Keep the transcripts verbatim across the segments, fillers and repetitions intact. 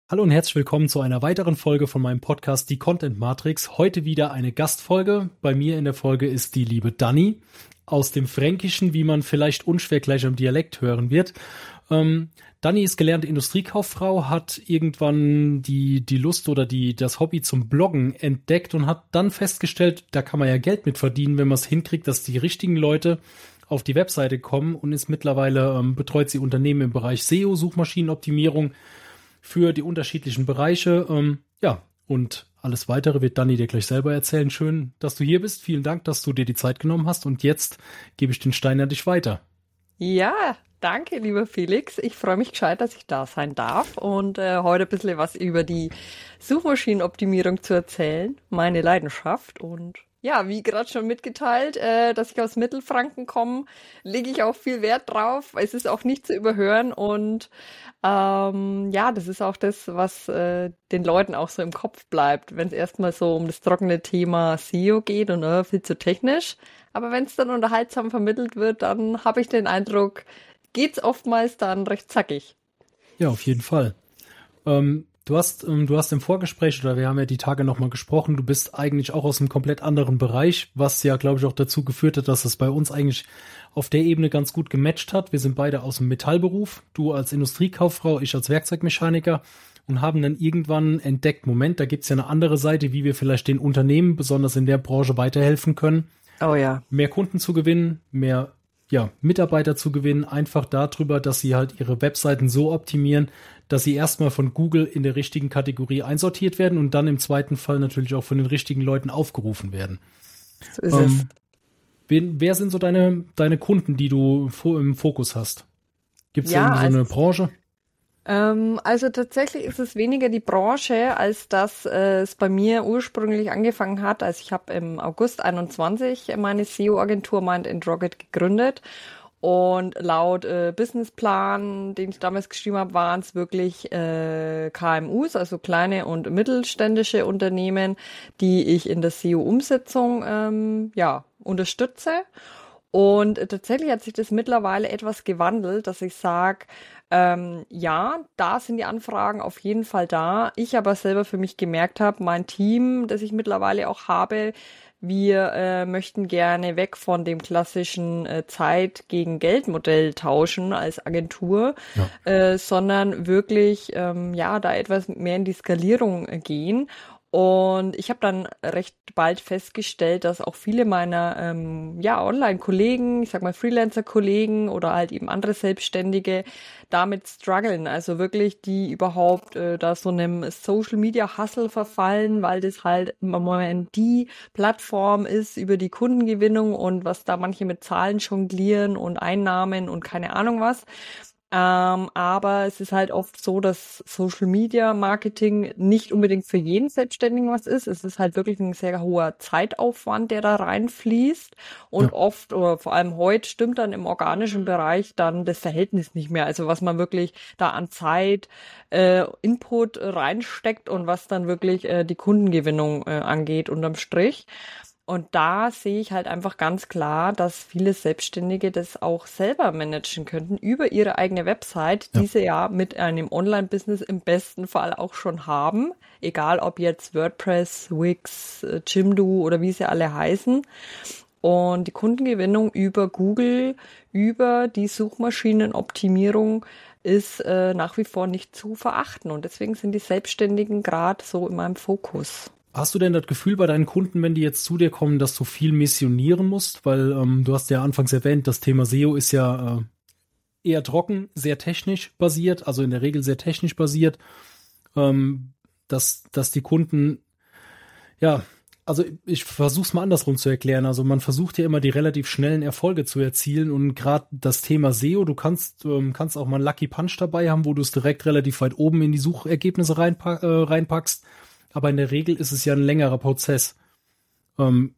Hallo und herzlich willkommen zu einer weiteren Folge von meinem Podcast Die Content Matrix. Heute wieder eine Gastfolge. Bei mir in der Folge ist die liebe Dani aus dem Fränkischen, wie man vielleicht unschwer gleich am Dialekt hören wird. Ähm, Dani ist gelernte Industriekauffrau, hat irgendwann die, die Lust oder die, das Hobby zum Bloggen entdeckt und hat dann festgestellt, da kann man ja Geld mit verdienen, wenn man es hinkriegt, dass die richtigen Leute auf die Webseite kommen, und ist mittlerweile, ähm, betreut sie Unternehmen im Bereich S E O, Suchmaschinenoptimierung, für die unterschiedlichen Bereiche. Ähm, ja, und alles Weitere wird Dani dir gleich selber erzählen. Schön, dass du hier bist. Vielen Dank, dass du dir die Zeit genommen hast. Und jetzt gebe ich den Stein an dich weiter. Ja, danke, lieber Felix. Ich freue mich gescheit, dass ich da sein darf und äh, heute ein bisschen was über die Suchmaschinenoptimierung zu erzählen. Meine Leidenschaft. Und ja, wie gerade schon mitgeteilt, äh, dass ich aus Mittelfranken komme, lege ich auch viel Wert drauf. Es ist auch nicht zu überhören und ähm, ja, das ist auch das, was äh, den Leuten auch so im Kopf bleibt, wenn es erstmal so um das trockene Thema S E O geht und äh, viel zu technisch. Aber wenn es dann unterhaltsam vermittelt wird, dann habe ich den Eindruck, geht's oftmals dann recht zackig. Ja, auf jeden Fall. Ähm, du hast, ähm, du hast im Vorgespräch, oder wir haben ja die Tage nochmal gesprochen, du bist eigentlich auch aus einem komplett anderen Bereich, was ja, glaube ich, auch dazu geführt hat, dass es bei uns eigentlich auf der Ebene ganz gut gematcht hat. Wir sind beide aus dem Metallberuf, du als Industriekauffrau, ich als Werkzeugmechaniker, und haben dann irgendwann entdeckt, Moment, da gibt's ja eine andere Seite, wie wir vielleicht den Unternehmen, besonders in der Branche, weiterhelfen können. Oh ja. Mehr Kunden zu gewinnen, mehr ja, Mitarbeiter zu gewinnen, einfach darüber, dass sie halt ihre Webseiten so optimieren, dass sie erstmal von Google in der richtigen Kategorie einsortiert werden und dann im zweiten Fall natürlich auch von den richtigen Leuten aufgerufen werden. So ist ähm, es. Wen, wer sind so deine, deine Kunden, die du fo- im Fokus hast? Gibt es Ja, irgendwie so eine also, Branche? ähm, also tatsächlich ist es weniger die Branche, als dass äh, es bei mir ursprünglich angefangen hat. Also ich habe im August einundzwanzig meine S E O-Agentur Mind and Rocket gegründet. Und laut äh, Businessplan, den ich damals geschrieben habe, waren es wirklich äh, K M Us, also kleine und mittelständische Unternehmen, die ich in der S E O-Umsetzung ähm, ja, unterstütze. Und äh, tatsächlich hat sich das mittlerweile etwas gewandelt, dass ich sage, ähm, ja, da sind die Anfragen auf jeden Fall da. Ich aber selber für mich gemerkt habe, mein Team, das ich mittlerweile auch habe, wir äh, möchten gerne weg von dem klassischen äh, Zeit gegen Geld Modell tauschen als Agentur, Ja. äh, sondern wirklich ähm, ja da etwas mehr in die Skalierung äh, gehen. Und ich habe dann recht bald festgestellt, dass auch viele meiner ähm, ja Online-Kollegen, ich sag mal Freelancer-Kollegen oder halt eben andere Selbstständige damit strugglen. Also wirklich, die überhaupt äh, da so einem Social-Media-Hustle verfallen, weil das halt im Moment die Plattform ist über die Kundengewinnung und was da manche mit Zahlen jonglieren und Einnahmen und keine Ahnung was. Ähm, aber es ist halt oft so, dass Social Media Marketing nicht unbedingt für jeden Selbstständigen was ist. Es ist halt wirklich ein sehr hoher Zeitaufwand, der da reinfließt. Und Ja. oft, oder vor allem heute, stimmt dann im organischen Bereich dann das Verhältnis nicht mehr. Also was man wirklich da an Zeit, äh, Input reinsteckt und was dann wirklich äh, die Kundengewinnung äh, angeht unterm Strich. Und da sehe ich halt einfach ganz klar, dass viele Selbstständige das auch selber managen könnten über ihre eigene Website, Ja. die sie ja mit einem Online-Business im besten Fall auch schon haben. Egal ob jetzt WordPress, Wix, äh, Jimdo oder wie sie alle heißen. Und die Kundengewinnung über Google, über die Suchmaschinenoptimierung ist äh, nach wie vor nicht zu verachten. Und deswegen sind die Selbstständigen gerade so in meinem Fokus. Hast du denn das Gefühl bei deinen Kunden, wenn die jetzt zu dir kommen, dass du viel missionieren musst? Weil ähm, du hast ja anfangs erwähnt, das Thema S E O ist ja äh, eher trocken, sehr technisch basiert, also in der Regel sehr technisch basiert, ähm, dass, dass die Kunden, ja, also ich versuche es mal andersrum zu erklären. Also man versucht ja immer die relativ schnellen Erfolge zu erzielen, und gerade das Thema S E O, du kannst ähm, kannst auch mal einen Lucky Punch dabei haben, wo du es direkt relativ weit oben in die Suchergebnisse reinpa- äh, reinpackst. Aber in der Regel ist es ja ein längerer Prozess. Ähm,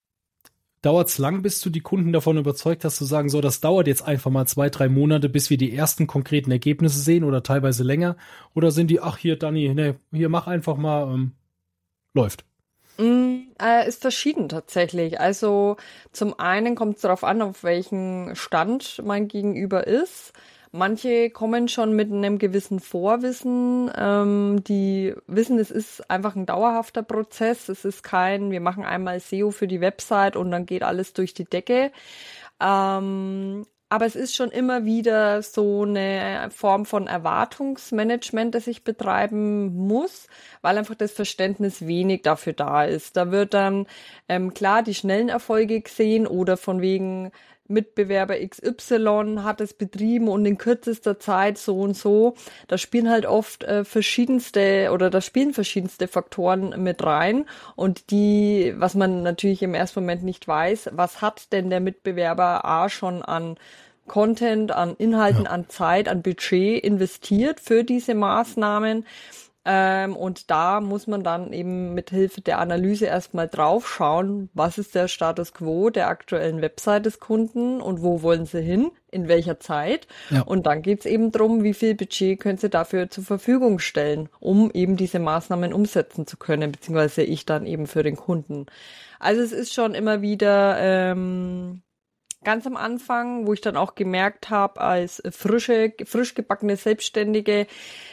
Dauert es lang, bis du die Kunden davon überzeugt hast, zu sagen, so, das dauert jetzt einfach mal zwei, drei Monate, bis wir die ersten konkreten Ergebnisse sehen, oder teilweise länger? Oder sind die, ach hier, Dani, ne, hier, mach einfach mal, ähm, läuft? Mm, äh, ist verschieden tatsächlich. Also zum einen kommt es darauf an, auf welchem Stand mein Gegenüber ist. Manche kommen schon mit einem gewissen Vorwissen, ähm, die wissen, es ist einfach ein dauerhafter Prozess. Es ist kein, wir machen einmal S E O für die Website und dann geht alles durch die Decke. Ähm, aber es ist schon immer wieder so eine Form von Erwartungsmanagement, das ich betreiben muss, weil einfach das Verständnis wenig dafür da ist. Da wird dann ähm, klar die schnellen Erfolge gesehen oder von wegen Mitbewerber X Y hat es betrieben und in kürzester Zeit so und so. Da spielen halt oft äh, verschiedenste oder da spielen verschiedenste Faktoren mit rein und die, was man natürlich im ersten Moment nicht weiß, was hat denn der Mitbewerber A schon an Content, an Inhalten, ja. an Zeit, an Budget investiert für diese Maßnahmen. Ähm, und da muss man dann eben mit Hilfe der Analyse erstmal drauf schauen, was ist der Status quo der aktuellen Website des Kunden und wo wollen sie hin, in welcher Zeit. Ja. Und dann geht's eben drum, wie viel Budget können sie dafür zur Verfügung stellen, um eben diese Maßnahmen umsetzen zu können, beziehungsweise ich dann eben für den Kunden. Also es ist schon immer wieder ähm, ganz am Anfang, wo ich dann auch gemerkt habe, als frische, frisch gebackene Selbstständige,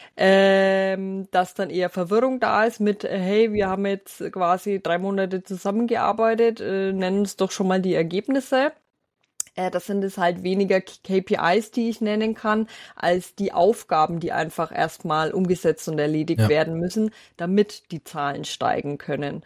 ähm, dass dann eher Verwirrung da ist mit, äh, hey, wir haben jetzt quasi drei Monate zusammengearbeitet, äh, nennen uns doch schon mal die Ergebnisse. Äh, das sind es halt weniger K P Is, die ich nennen kann, als die Aufgaben, die einfach erstmal umgesetzt und erledigt ja. werden müssen, damit die Zahlen steigen können.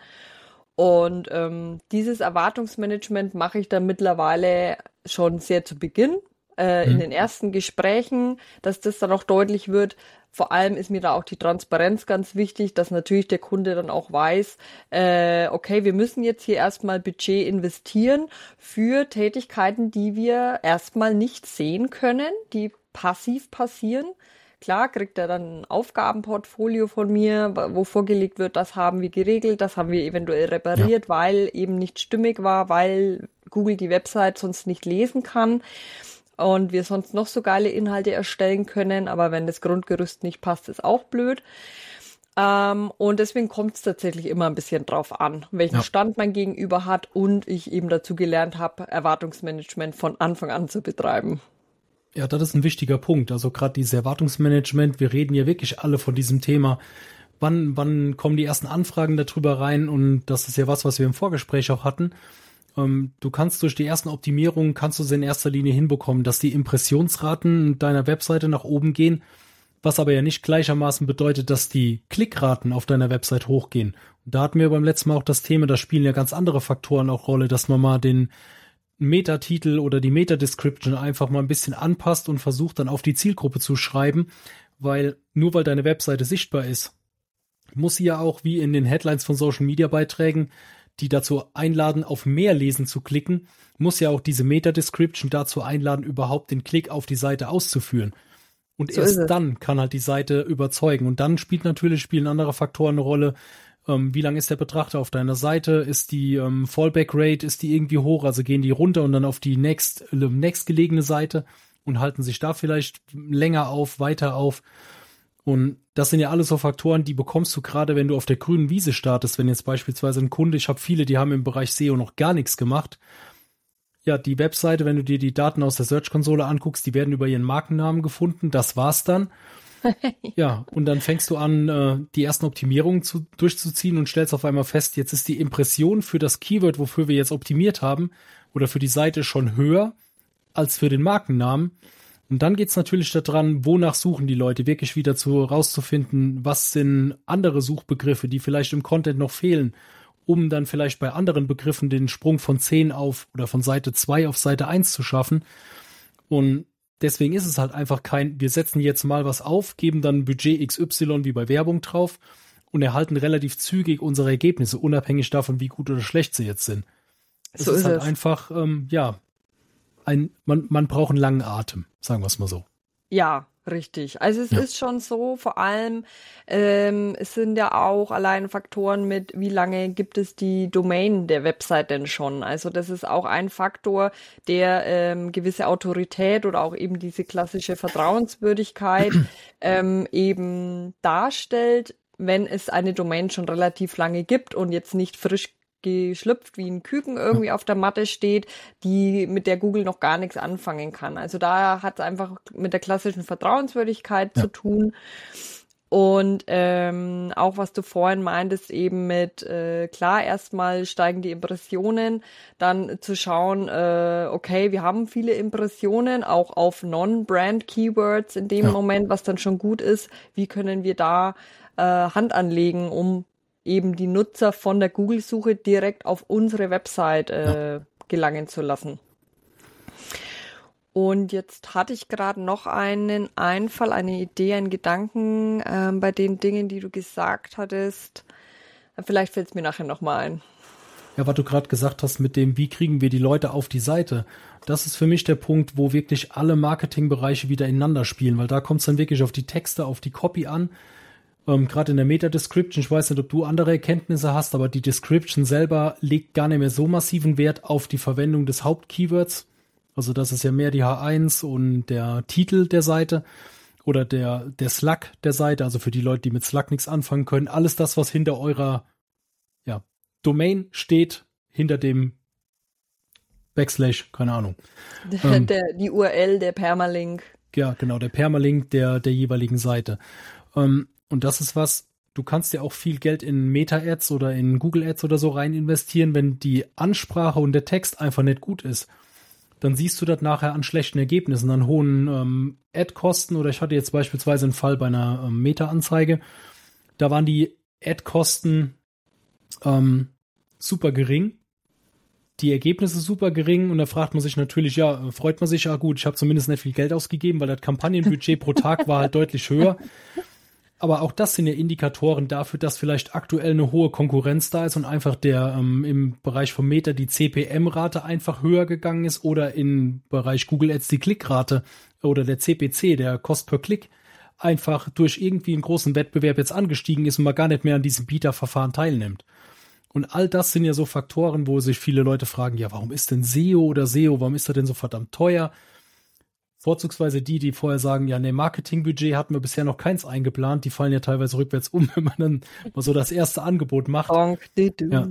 Und ähm, dieses Erwartungsmanagement mache ich dann mittlerweile schon sehr zu Beginn, äh, mhm. in den ersten Gesprächen, dass das dann auch deutlich wird. Vor allem ist mir da auch die Transparenz ganz wichtig, dass natürlich der Kunde dann auch weiß, äh, okay, wir müssen jetzt hier erstmal Budget investieren für Tätigkeiten, die wir erstmal nicht sehen können, die passiv passieren. Klar kriegt er dann ein Aufgabenportfolio von mir, wo vorgelegt wird, das haben wir geregelt, das haben wir eventuell repariert, ja. weil eben nicht stimmig war, weil Google die Website sonst nicht lesen kann. Und wir sonst noch so geile Inhalte erstellen können, aber wenn das Grundgerüst nicht passt, ist auch blöd. Ähm, und deswegen kommt es tatsächlich immer ein bisschen drauf an, welchen ja. Stand mein Gegenüber hat und ich eben dazu gelernt habe, Erwartungsmanagement von Anfang an zu betreiben. Ja, das ist ein wichtiger Punkt. Also gerade dieses Erwartungsmanagement, wir reden ja wirklich alle von diesem Thema. Wann, wann kommen die ersten Anfragen darüber rein? Und das ist ja was, was wir im Vorgespräch auch hatten. Du kannst durch die ersten Optimierungen, kannst du es in erster Linie hinbekommen, dass die Impressionsraten deiner Webseite nach oben gehen, was aber ja nicht gleichermaßen bedeutet, dass die Klickraten auf deiner Website hochgehen. Und da hatten wir beim letzten Mal auch das Thema, da spielen ja ganz andere Faktoren auch Rolle, dass man mal den Meta-Titel oder die Meta-Description einfach mal ein bisschen anpasst und versucht dann auf die Zielgruppe zu schreiben, weil nur weil deine Webseite sichtbar ist, muss sie ja auch wie in den Headlines von Social-Media-Beiträgen, die dazu einladen, auf mehr Lesen zu klicken, muss ja auch diese Meta-Description dazu einladen, überhaupt den Klick auf die Seite auszuführen. Und so erst dann kann halt die Seite überzeugen. Und dann spielt natürlich, spielen andere Faktoren eine Rolle. Ähm, wie lang ist der Betrachter auf deiner Seite? Ist die ähm, Fallback-Rate, ist die irgendwie hoch? Also gehen die runter und dann auf die nächst, äh, nächstgelegene Seite und halten sich da vielleicht länger auf, weiter auf. Und das sind ja alles so Faktoren, die bekommst du gerade, wenn du auf der grünen Wiese startest. Wenn jetzt beispielsweise ein Kunde, ich habe viele, die haben im Bereich S E O noch gar nichts gemacht. Ja, die Webseite, wenn du dir die Daten aus der Search-Konsole anguckst, die werden über ihren Markennamen gefunden. Das war's dann. Ja, und dann fängst du an, die ersten Optimierungen zu, durchzuziehen und stellst auf einmal fest, jetzt ist die Impression für das Keyword, wofür wir jetzt optimiert haben, oder für die Seite schon höher als für den Markennamen. Und dann geht's natürlich daran, wonach suchen die Leute, wirklich wieder zu rauszufinden, was sind andere Suchbegriffe, die vielleicht im Content noch fehlen, um dann vielleicht bei anderen Begriffen den Sprung von zehn auf oder von Seite zwei auf Seite eins zu schaffen. Und deswegen ist es halt einfach kein, wir setzen jetzt mal was auf, geben dann Budget X Y wie bei Werbung drauf und erhalten relativ zügig unsere Ergebnisse, unabhängig davon, wie gut oder schlecht sie jetzt sind. Es so ist, ist halt es. einfach, ähm, ja, Ein, man, man braucht einen langen Atem, sagen wir es mal so. Ja, richtig. Also es ja. ist schon so, vor allem, ähm, es sind ja auch allein Faktoren mit, wie lange gibt es die Domain der Website denn schon? Also das ist auch ein Faktor, der ähm, gewisse Autorität oder auch eben diese klassische Vertrauenswürdigkeit ähm, eben darstellt, wenn es eine Domain schon relativ lange gibt und jetzt nicht frisch geschlüpft wie ein Küken irgendwie auf der Matte steht, die mit der Google noch gar nichts anfangen kann. Also da hat es einfach mit der klassischen Vertrauenswürdigkeit ja. zu tun. Und ähm, auch was du vorhin meintest, eben mit, äh, klar, erstmal steigen die Impressionen, dann zu schauen, äh, okay, wir haben viele Impressionen, auch auf Non-Brand-Keywords in dem ja. Moment, was dann schon gut ist. Wie können wir da äh, Hand anlegen, um eben die Nutzer von der Google-Suche direkt auf unsere Website äh, ja. gelangen zu lassen? Und jetzt hatte ich gerade noch einen Einfall, eine Idee, einen Gedanken ähm, bei den Dingen, die du gesagt hattest. Vielleicht fällt es mir nachher nochmal ein. Ja, was du gerade gesagt hast mit dem, wie kriegen wir die Leute auf die Seite, das ist für mich der Punkt, wo wirklich alle Marketingbereiche wieder ineinander spielen, weil da kommt es dann wirklich auf die Texte, auf die Copy an. Ähm, gerade in der Meta-Description, ich weiß nicht, ob du andere Erkenntnisse hast, aber die Description selber legt gar nicht mehr so massiven Wert auf die Verwendung des Hauptkeywords. Also das ist ja mehr die H eins und der Titel der Seite oder der, der Slug der Seite, also für die Leute, die mit Slug nichts anfangen können. Alles das, was hinter eurer ja, Domain steht, hinter dem Backslash, keine Ahnung. Der, ähm, der, die U R L, der Permalink. Ja, genau, der Permalink der, der jeweiligen Seite. Ähm, und das ist was, du kannst ja auch viel Geld in Meta-Ads oder in Google-Ads oder so rein investieren, wenn die Ansprache und der Text einfach nicht gut ist. Dann siehst du das nachher an schlechten Ergebnissen, an hohen ähm, Ad-Kosten. Oder ich hatte jetzt beispielsweise einen Fall bei einer ähm, Meta-Anzeige. Da waren die Ad-Kosten ähm, super gering, die Ergebnisse super gering. Und da fragt man sich natürlich, ja, freut man sich, ja gut, ich habe zumindest nicht viel Geld ausgegeben, weil das Kampagnenbudget pro Tag war halt deutlich höher. Aber auch das sind ja Indikatoren dafür, dass vielleicht aktuell eine hohe Konkurrenz da ist und einfach der ähm, im Bereich von Meta die C P M-Rate einfach höher gegangen ist oder im Bereich Google Ads die Klickrate oder der C P C, der Cost per Klick, einfach durch irgendwie einen großen Wettbewerb jetzt angestiegen ist und man gar nicht mehr an diesem Bieterverfahren teilnimmt. Und all das sind ja so Faktoren, wo sich viele Leute fragen, ja, warum ist denn S E O oder S E O, warum ist das denn so verdammt teuer? Vorzugsweise die, die vorher sagen, ja, ne, Marketingbudget hatten wir bisher noch keins eingeplant, die fallen ja teilweise rückwärts um, wenn man dann mal so das erste Angebot macht. Ja.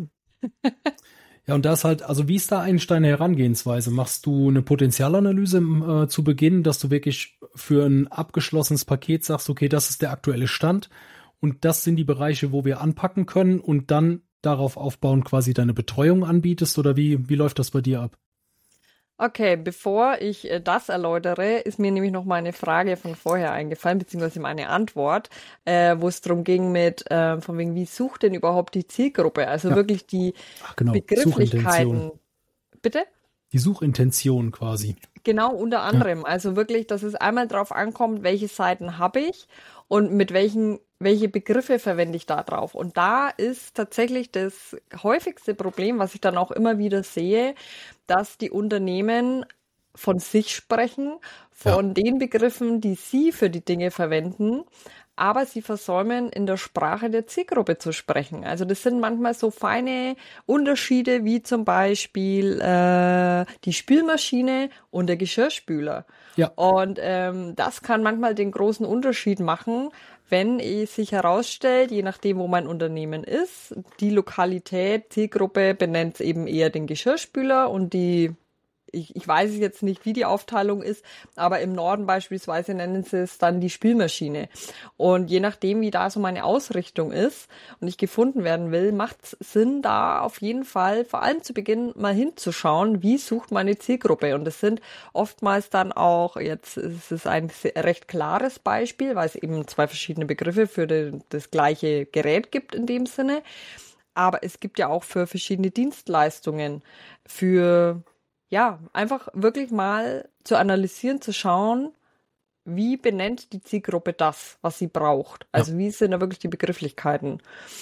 Ja, und da ist halt, also wie ist da eigentlich deine Herangehensweise? Machst du eine Potenzialanalyse äh, zu Beginn, dass du wirklich für ein abgeschlossenes Paket sagst, okay, das ist der aktuelle Stand und das sind die Bereiche, wo wir anpacken können und dann darauf aufbauen quasi deine Betreuung anbietest oder wie, wie läuft das bei dir ab? Okay, bevor ich äh, das erläutere, ist mir nämlich noch mal eine Frage von vorher eingefallen, beziehungsweise meine Antwort, äh, wo es darum ging mit, äh, von wegen, wie sucht denn überhaupt die Zielgruppe? Also ja. wirklich die Ach, genau. Begrifflichkeiten. Bitte? Die Suchintention quasi. Genau, unter anderem. Ja. Also wirklich, dass es einmal drauf ankommt, welche Seiten habe ich und mit welchen, welche Begriffe verwende ich da drauf. Und da ist tatsächlich das häufigste Problem, was ich dann auch immer wieder sehe, dass die Unternehmen von sich sprechen, von ja. den Begriffen, die sie für die Dinge verwenden, aber sie versäumen, in der Sprache der Zielgruppe zu sprechen. Also das sind manchmal so feine Unterschiede wie zum Beispiel äh, die Spülmaschine und der Geschirrspüler. Ja. Und ähm, das kann manchmal den großen Unterschied machen, wenn es sich herausstellt, je nachdem, wo mein Unternehmen ist, die Lokalität, Zielgruppe benennt eben eher den Geschirrspüler und die Ich, ich weiß jetzt nicht, wie die Aufteilung ist, aber im Norden beispielsweise nennen sie es dann die Spülmaschine. Und je nachdem, wie da so meine Ausrichtung ist und ich gefunden werden will, macht es Sinn, da auf jeden Fall vor allem zu Beginn mal hinzuschauen, wie sucht meine Zielgruppe. Und das sind oftmals dann auch, jetzt ist es ein recht klares Beispiel, weil es eben zwei verschiedene Begriffe für den, das gleiche Gerät gibt in dem Sinne. Aber es gibt ja auch für verschiedene Dienstleistungen, für ja, einfach wirklich mal zu analysieren, zu schauen, wie benennt die Zielgruppe das, was sie braucht. Also ja. wie sind da wirklich die Begrifflichkeiten.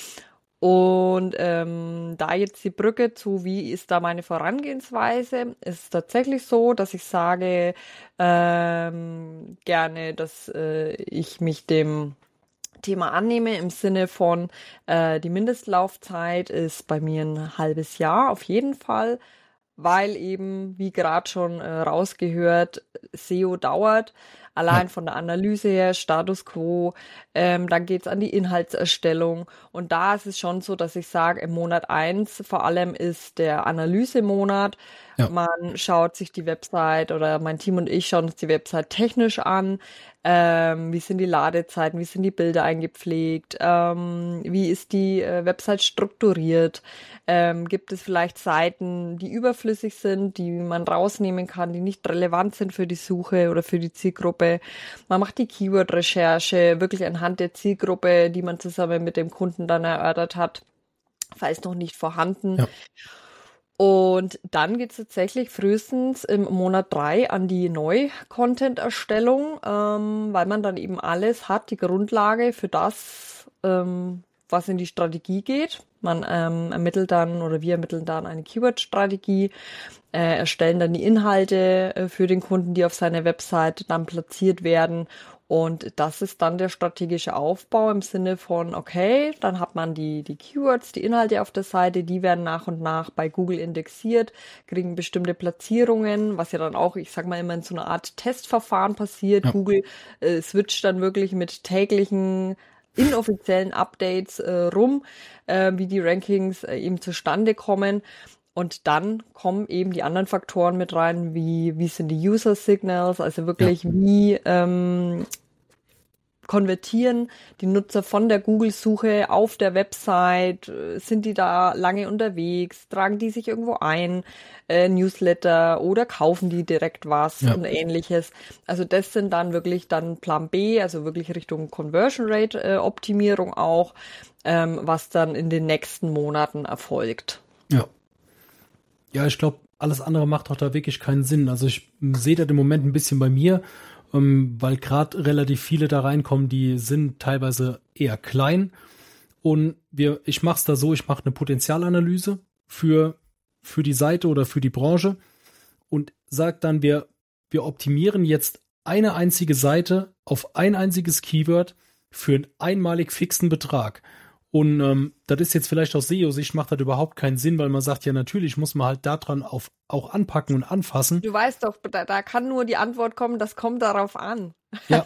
Und ähm, da jetzt die Brücke zu, wie ist da meine Vorangehensweise, ist es tatsächlich so, dass ich sage ähm, gerne, dass äh, ich mich dem Thema annehme im Sinne von, äh, die Mindestlaufzeit ist bei mir ein halbes Jahr auf jeden Fall. weil eben, wie gerade schon äh, rausgehört, S E O dauert. Allein Ja. von der Analyse her, Status Quo, ähm, dann geht's an die Inhaltserstellung. Und da ist es schon so, dass ich sage, im Monat eins vor allem ist der Analysemonat. Ja. Man schaut sich die Website oder mein Team und ich schauen uns die Website technisch an. Ähm, wie sind die Ladezeiten, wie sind die Bilder eingepflegt, ähm, wie ist die äh, Website strukturiert, ähm, gibt es vielleicht Seiten, die überflüssig sind, die man rausnehmen kann, die nicht relevant sind für die Suche oder für die Zielgruppe. Man macht die Keyword-Recherche wirklich anhand der Zielgruppe, die man zusammen mit dem Kunden dann erörtert hat, falls noch nicht vorhanden. Ja. Und dann geht's tatsächlich frühestens im Monat drei an die Neu-Content-Erstellung, ähm, weil man dann eben alles hat, die Grundlage für das, ähm, was in die Strategie geht. Man ähm, ermittelt dann oder wir ermitteln dann eine Keyword-Strategie, äh, erstellen dann die Inhalte äh, für den Kunden, die auf seiner Website dann platziert werden. Und das ist dann der strategische Aufbau im Sinne von, okay, dann hat man die, die Keywords, die Inhalte auf der Seite, die werden nach und nach bei Google indexiert, kriegen bestimmte Platzierungen, was ja dann auch, ich sag mal, immer in so einer Art Testverfahren passiert. Ja. Google äh, switcht dann wirklich mit täglichen inoffiziellen Updates äh, rum, äh, wie die Rankings äh, eben zustande kommen. Und dann kommen eben die anderen Faktoren mit rein, wie wie sind die User Signals, also wirklich ja. wie ähm, konvertieren die Nutzer von der Google-Suche auf der Website, sind die da lange unterwegs, tragen die sich irgendwo ein, äh, Newsletter oder kaufen die direkt was ja. und ähnliches. Also das sind dann wirklich dann Plan B, also wirklich Richtung Conversion Rate äh, Optimierung auch, ähm, was dann in den nächsten Monaten erfolgt. Ja. Ja, ich glaube, alles andere macht auch da wirklich keinen Sinn. Also ich sehe das im Moment ein bisschen bei mir, ähm, weil gerade relativ viele da reinkommen, die sind teilweise eher klein. Und wir, ich mache es da so, ich mache eine Potenzialanalyse für, für die Seite oder für die Branche und sage dann, wir, wir optimieren jetzt eine einzige Seite auf ein einziges Keyword für einen einmalig fixen Betrag. Und ähm, das ist jetzt vielleicht aus S E O-Sicht macht das überhaupt keinen Sinn, weil man sagt, ja natürlich muss man halt daran auf, auch anpacken und anfassen. Du weißt doch, da, da kann nur die Antwort kommen, das kommt darauf an. Ja,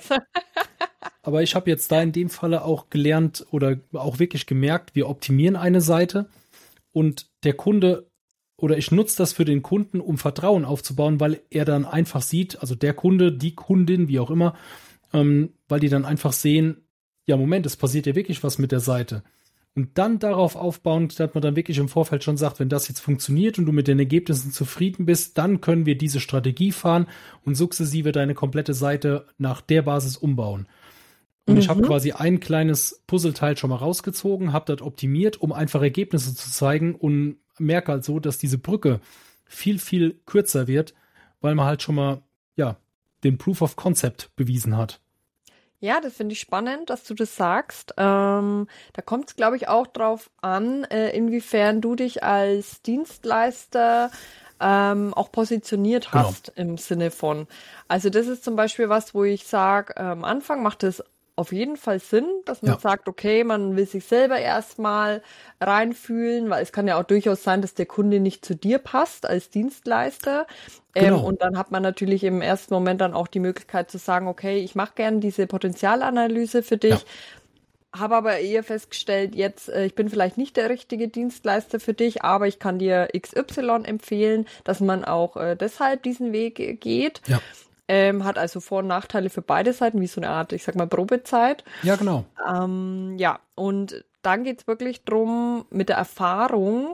aber ich habe jetzt da in dem Falle auch gelernt oder auch wirklich gemerkt, wir optimieren eine Seite und der Kunde oder ich nutze das für den Kunden, um Vertrauen aufzubauen, weil er dann einfach sieht, also der Kunde, die Kundin, wie auch immer, ähm, weil die dann einfach sehen, ja Moment, es passiert ja wirklich was mit der Seite. Und dann darauf aufbauend, dass man dann wirklich im Vorfeld schon sagt, wenn das jetzt funktioniert und du mit den Ergebnissen zufrieden bist, dann können wir diese Strategie fahren und sukzessive deine komplette Seite nach der Basis umbauen. Und mhm. ich habe quasi ein kleines Puzzleteil schon mal rausgezogen, habe das optimiert, um einfach Ergebnisse zu zeigen und merke halt so, dass diese Brücke viel, viel kürzer wird, weil man halt schon mal, ja, den Proof of Concept bewiesen hat. Ja, das finde ich spannend, dass du das sagst. Ähm, da kommt es, glaube ich, auch drauf an, äh, inwiefern du dich als Dienstleister ähm, auch positioniert hast, genau. Im Sinne von. Also das ist zum Beispiel was, wo ich sage, äh, am Anfang macht es auf jeden Fall Sinn, dass man ja. sagt, okay, man will sich selber erstmal reinfühlen, weil es kann ja auch durchaus sein, dass der Kunde nicht zu dir passt als Dienstleister. Genau. Ähm, und dann hat man natürlich im ersten Moment dann auch die Möglichkeit zu sagen, okay, ich mache gerne diese Potenzialanalyse für dich, ja. habe aber eher festgestellt, jetzt, äh, ich bin vielleicht nicht der richtige Dienstleister für dich, aber ich kann dir X Y empfehlen, dass man auch äh, deshalb diesen Weg äh, geht. Ja. Ähm, hat also Vor- und Nachteile für beide Seiten, wie so eine Art, ich sag mal, Probezeit. Ja, genau. Ähm, ja, und dann geht's wirklich drum mit der Erfahrung.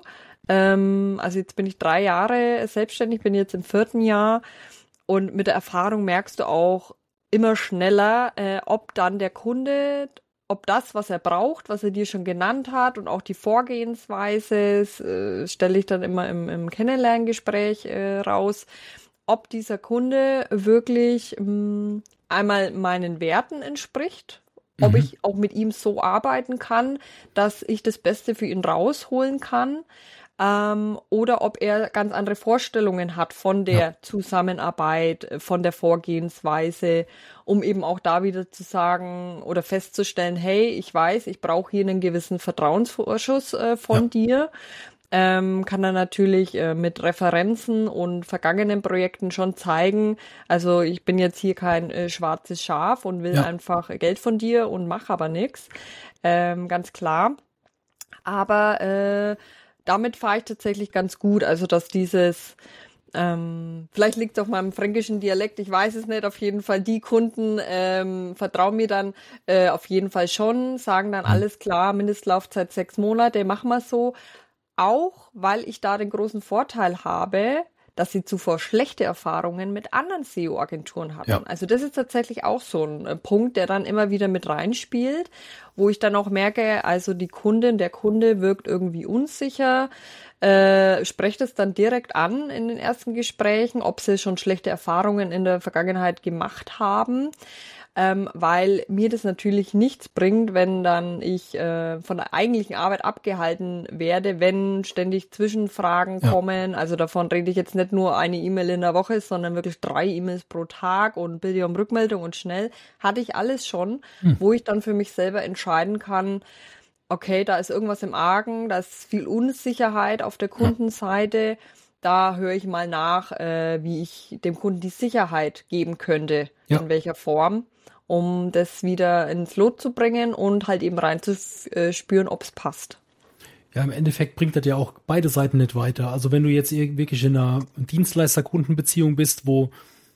Ähm, also jetzt bin ich drei Jahre selbstständig, bin jetzt im vierten Jahr und mit der Erfahrung merkst du auch immer schneller, äh, ob dann der Kunde, ob das, was er braucht, was er dir schon genannt hat und auch die Vorgehensweise, äh, stelle ich dann immer im, im Kennenlerngespräch äh, raus, ob dieser Kunde wirklich mh, einmal meinen Werten entspricht, ob mhm. ich auch mit ihm so arbeiten kann, dass ich das Beste für ihn rausholen kann, ähm, oder ob er ganz andere Vorstellungen hat von der ja. Zusammenarbeit, von der Vorgehensweise, um eben auch da wieder zu sagen oder festzustellen, hey, ich weiß, ich brauche hier einen gewissen Vertrauensvorschuss äh, von ja. dir. ähm, kann er natürlich äh, mit Referenzen und vergangenen Projekten schon zeigen, also ich bin jetzt hier kein äh, schwarzes Schaf und will Ja. einfach Geld von dir und mache aber nichts, ähm, ganz klar. Aber äh, damit fahre ich tatsächlich ganz gut, also dass dieses Ähm, vielleicht liegt es auf meinem fränkischen Dialekt, ich weiß es nicht. Auf jeden Fall, die Kunden ähm, vertrauen mir dann äh, auf jeden Fall schon, sagen dann, alles klar, Mindestlaufzeit sechs Monate, machen wir so. Auch, weil ich da den großen Vorteil habe, dass sie zuvor schlechte Erfahrungen mit anderen S E O-Agenturen hatten. Ja. Also das ist tatsächlich auch so ein äh, Punkt, der dann immer wieder mit reinspielt, wo ich dann auch merke, also die Kundin, der Kunde wirkt irgendwie unsicher, äh, sprecht es dann direkt an in den ersten Gesprächen, ob sie schon schlechte Erfahrungen in der Vergangenheit gemacht haben. Ähm, weil mir das natürlich nichts bringt, wenn dann ich äh, von der eigentlichen Arbeit abgehalten werde, wenn ständig Zwischenfragen Ja. kommen. Also davon rede ich jetzt nicht nur eine E-Mail in der Woche, sondern wirklich drei E-Mails pro Tag und bitte um Rückmeldung und schnell. Hatte ich alles schon, Hm. wo ich dann für mich selber entscheiden kann, okay, da ist irgendwas im Argen, da ist viel Unsicherheit auf der Kundenseite. Da höre ich mal nach, äh, wie ich dem Kunden die Sicherheit geben könnte, Ja. in welcher Form, um das wieder ins Lot zu bringen und halt eben reinzuspüren, ob es passt. Ja, im Endeffekt bringt das ja auch beide Seiten nicht weiter. Also wenn du jetzt ir- wirklich in einer Dienstleister-Kundenbeziehung bist, wo,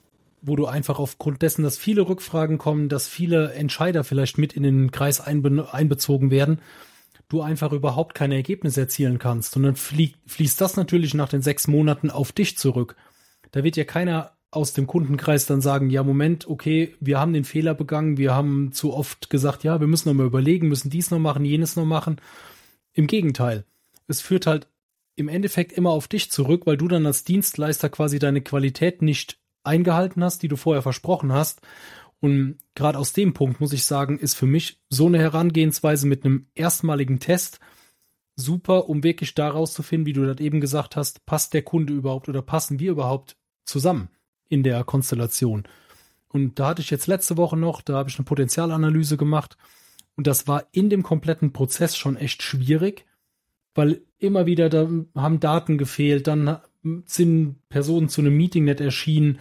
wo du einfach aufgrund dessen, dass viele Rückfragen kommen, dass viele Entscheider vielleicht mit in den Kreis einbe- einbezogen werden, du einfach überhaupt keine Ergebnisse erzielen kannst. Und dann flie- fließt das natürlich nach den sechs Monaten auf dich zurück. Da wird ja keiner aus dem Kundenkreis dann sagen, ja, Moment, okay, wir haben den Fehler begangen, wir haben zu oft gesagt, ja, wir müssen noch mal überlegen, müssen dies noch machen, jenes noch machen. Im Gegenteil. Es führt halt im Endeffekt immer auf dich zurück, weil du dann als Dienstleister quasi deine Qualität nicht eingehalten hast, die du vorher versprochen hast. Und gerade aus dem Punkt, muss ich sagen, ist für mich so eine Herangehensweise mit einem erstmaligen Test super, um wirklich daraus zu finden, wie du das eben gesagt hast, passt der Kunde überhaupt oder passen wir überhaupt zusammen in der Konstellation. Und da hatte ich jetzt letzte Woche noch, da habe ich eine Potenzialanalyse gemacht und das war in dem kompletten Prozess schon echt schwierig, weil immer wieder da haben Daten gefehlt, dann sind Personen zu einem Meeting nicht erschienen